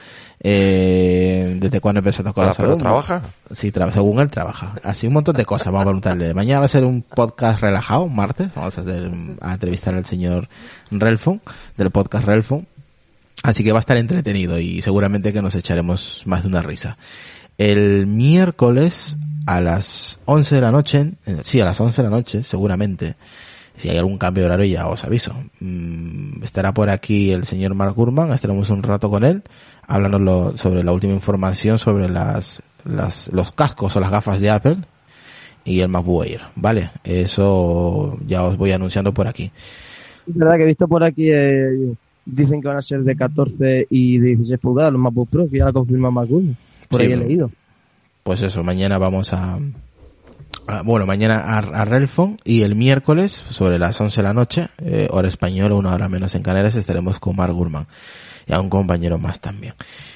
eh, desde cuándo empezó a tocar Ah, la ¿pero salud. trabaja? Sí, tra- según él trabaja. Así un montón de cosas vamos a preguntarle. Mañana va a ser un podcast relajado, martes. Vamos a hacer a entrevistar al señor Relfon, del podcast Relfon. Así que va a estar entretenido y seguramente que nos echaremos más de una risa. El miércoles a las once de la noche, eh, sí, a las once de la noche, seguramente, si hay algún cambio de horario ya os aviso. Mm, estará por aquí el señor Mark Gurman, estaremos un rato con él, hablando sobre la última información sobre las, las, los cascos o las gafas de Apple y el MacBook Air, ¿vale? Eso ya os voy anunciando por aquí. Es verdad que he visto por aquí, eh, dicen que van a ser de catorce y de dieciséis pulgadas los MacBook Pro, que ya lo confirma MacBook. Por Sí, ahí he bueno. leído. Pues eso, mañana vamos a, a bueno, mañana a, a Relfon y el miércoles sobre las once de la noche, eh, hora española, una hora menos en Canarias, estaremos con Mark Gurman y a un compañero más también.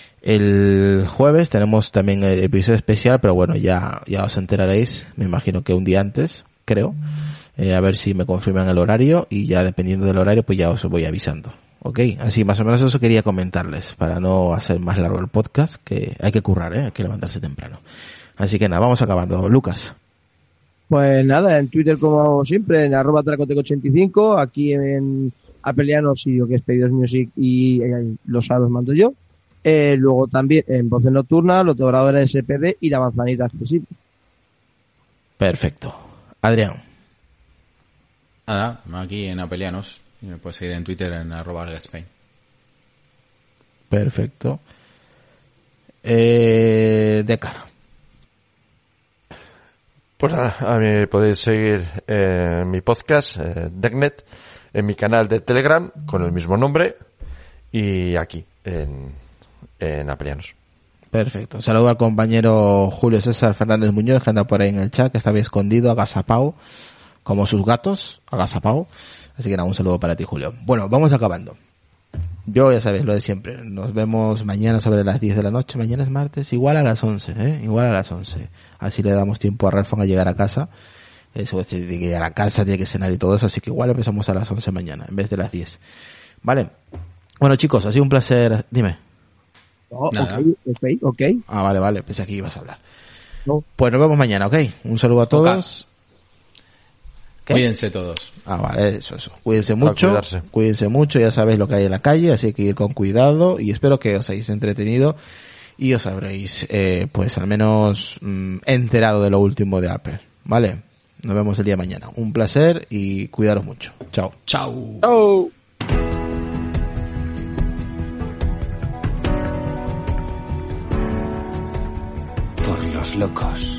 El jueves tenemos también el episodio especial, pero bueno, ya, ya os enteraréis, me imagino que un día antes, creo, eh, a ver si me confirman el horario y ya dependiendo del horario pues ya os voy avisando. Ok, así más o menos eso quería comentarles para no hacer más largo el podcast, que hay que currar, ¿eh? Hay que levantarse temprano. Así que nada, vamos acabando. Lucas. Pues nada, en Twitter como siempre, en arroba tracoteco ochenta y cinco, aquí en Apelianos y lo que es Pedidos Music y eh, los sábados mando yo. Eh, luego también en Voces Nocturnas, los Dobradores S P D y la Manzanita Accesible. Perfecto. Adrián. Nada, aquí en Apelianos. Y me puedes seguir en Twitter en arroba Spain. Perfecto. Eh, Decar. Pues nada, a mí me podéis seguir eh, en mi podcast, eh, Decknet, en mi canal de Telegram con el mismo nombre y aquí, en, en Apelianos. Perfecto. Un saludo al compañero Julio César Fernández Muñoz, que anda por ahí en el chat, que estaba escondido, agazapao, como sus gatos, agazapao. Así que nada, un saludo para ti, Julio. Bueno, vamos acabando. Yo, ya sabéis, lo de siempre. Nos vemos mañana sobre las diez de la noche. Mañana es martes, igual a las once, ¿eh? Igual a las once. Así le damos tiempo a Ralfon a llegar a casa. Eso, tiene que llegar a casa, tiene que cenar y todo eso. Así que igual empezamos a las once mañana, en vez de las diez. Vale. Bueno, chicos, ha sido un placer. Dime. Oh, Nada. ok, ok, ok. Ah, vale, vale. Pensé que ibas a hablar. No. Pues nos vemos mañana, ¿ok? Un saludo a todos. ¿Qué? Cuídense todos. Ah, vale, eso, eso. Cuídense mucho. cuidarse. Cuídense mucho, ya sabéis lo que hay en la calle, así que ir con cuidado y espero que os hayáis entretenido y os habréis, eh, pues al menos mm, enterado de lo último de Apple. ¿Vale? Nos vemos el día de mañana. Un placer y cuidaros mucho. Chao. Chau. Oh. Por los locos,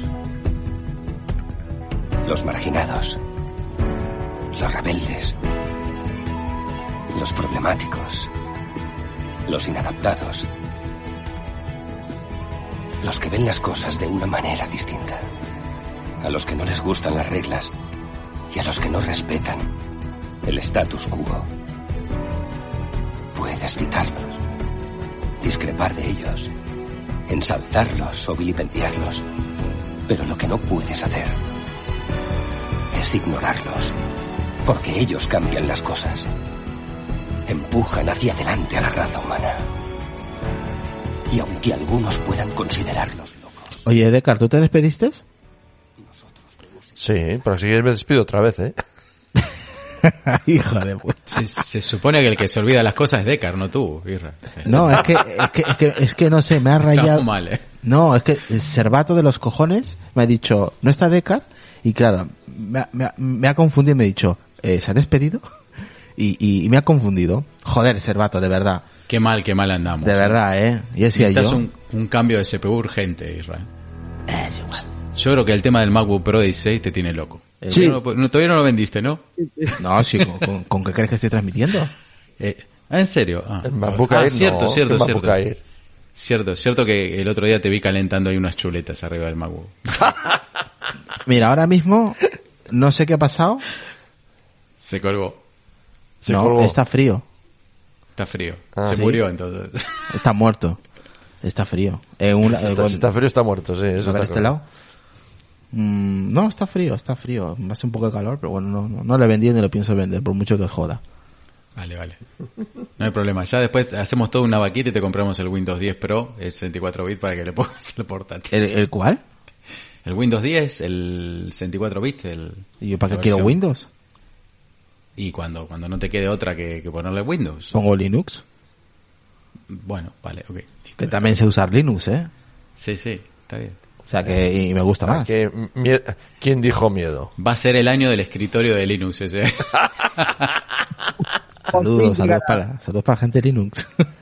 los marginados, los rebeldes, los problemáticos, los inadaptados, los que ven las cosas de una manera distinta, a los que no les gustan las reglas y a los que no respetan el status quo. Puedes citarlos, discrepar de ellos, ensalzarlos o vilipendiarlos, pero lo que no puedes hacer es ignorarlos, porque ellos cambian las cosas, empujan hacia adelante a la raza humana. Y aunque algunos puedan considerarlos locos, Oye, Decar, ¿tú te despediste? Sí, pero si quieres me despido otra vez, ¿eh? Hijo de puta. Se, se supone que el que se olvida las cosas es Decar, no tú, Irra. No, es que, es que, es que, es que no sé, me ha rayado. Estamos mal, ¿eh? No, es que el Cervato de los cojones me ha dicho, ¿no está Decar? Y claro, me ha, me ha, me ha confundido y me ha dicho, eh, ¿se ha despedido? Y, y, y me ha confundido. Joder, Cervato, de verdad. Qué mal, qué mal andamos. De verdad, ¿eh? Y decía Necesitas yo. un, un cambio de C P U urgente, Israel. Es igual. Yo creo que el tema del MacBook Pro dieciséis te tiene loco. Sí. No, no, todavía no lo vendiste, ¿no? No, sí, ¿con, con, con qué crees que estoy transmitiendo? Eh, ah, ¿en serio? Ah, El MacBook ah, Air cierto, no, cierto, el cierto. MacBook Air. Cierto, cierto que el otro día te vi calentando ahí unas chuletas arriba del MacBook. Mira, ahora mismo, no sé qué ha pasado. Se colgó. Se no, colgó. está frío. Está frío. Ah, se ¿sí? murió entonces. Está muerto. Está frío. Eh, una, eh, Está, con- si está frío, está muerto, sí. Eso ¿a ver está este claro. lado? Mm, no, está frío, está frío. Hace un poco de calor, pero bueno, no, no, no lo he vendido ni lo pienso vender, por mucho que os joda. Vale, vale. No hay problema. Ya después hacemos toda una vaquita y te compramos el Windows diez Pro, el sesenta y cuatro bits, para que le pongas el portátil. ¿El, el cuál? El Windows diez, el sesenta y cuatro bits, el... ¿Y yo para la qué quiero versión. Windows? Y cuando, cuando no te quede otra que, que ponerle Windows. Pongo Linux. Bueno, vale, ok. Listo. Que también sé usar Linux, ¿eh? Sí, sí, está bien. O sea que y me gusta Ah, más. que mie- ¿Quién dijo miedo? Va a ser el año del escritorio de Linux ese. Saludos, saludos para, saludos para la gente de Linux.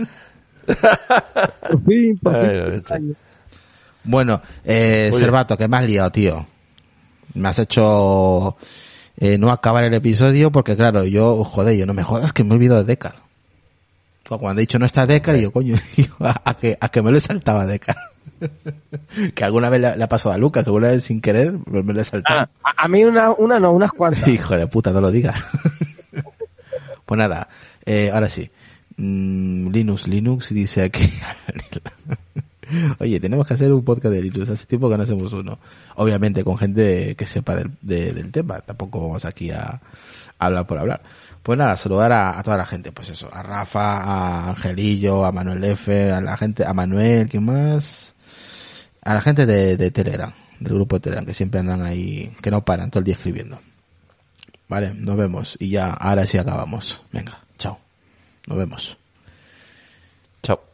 Por fin, por Ay, fin. la leche. Bueno, eh, Oye. Cervato, que me has liado, tío. Me has hecho eh, no acabar el episodio porque, claro, yo, joder, yo no me jodas que me he olvidado de Decar. Cuando he dicho no está Decar, y yo, coño, a, a que, a que me lo he saltado a Decar. Que alguna vez le, le ha pasado a Lucas, que alguna vez sin querer pues me lo he saltado. Ah, a, a mí una, una no, unas cuantas. Hijo de puta, no lo digas. Pues nada, eh, ahora sí. Mm, Linux, Linux dice aquí. Oye, tenemos que hacer un podcast de Linux. Hace tiempo que no hacemos uno. Obviamente con gente que sepa del, de- del tema. Tampoco vamos aquí a, a hablar por hablar. Pues nada, saludar a, a toda la gente. Pues eso, a Rafa, a Angelillo, a Manuel F, a la gente, a Manuel, ¿quién más? A la gente de, de Telegram, del grupo de Telegram, que siempre andan ahí, que no paran todo el día escribiendo. Vale, nos vemos. Y ya, ahora sí acabamos. Venga, chao. Nos vemos. Chao.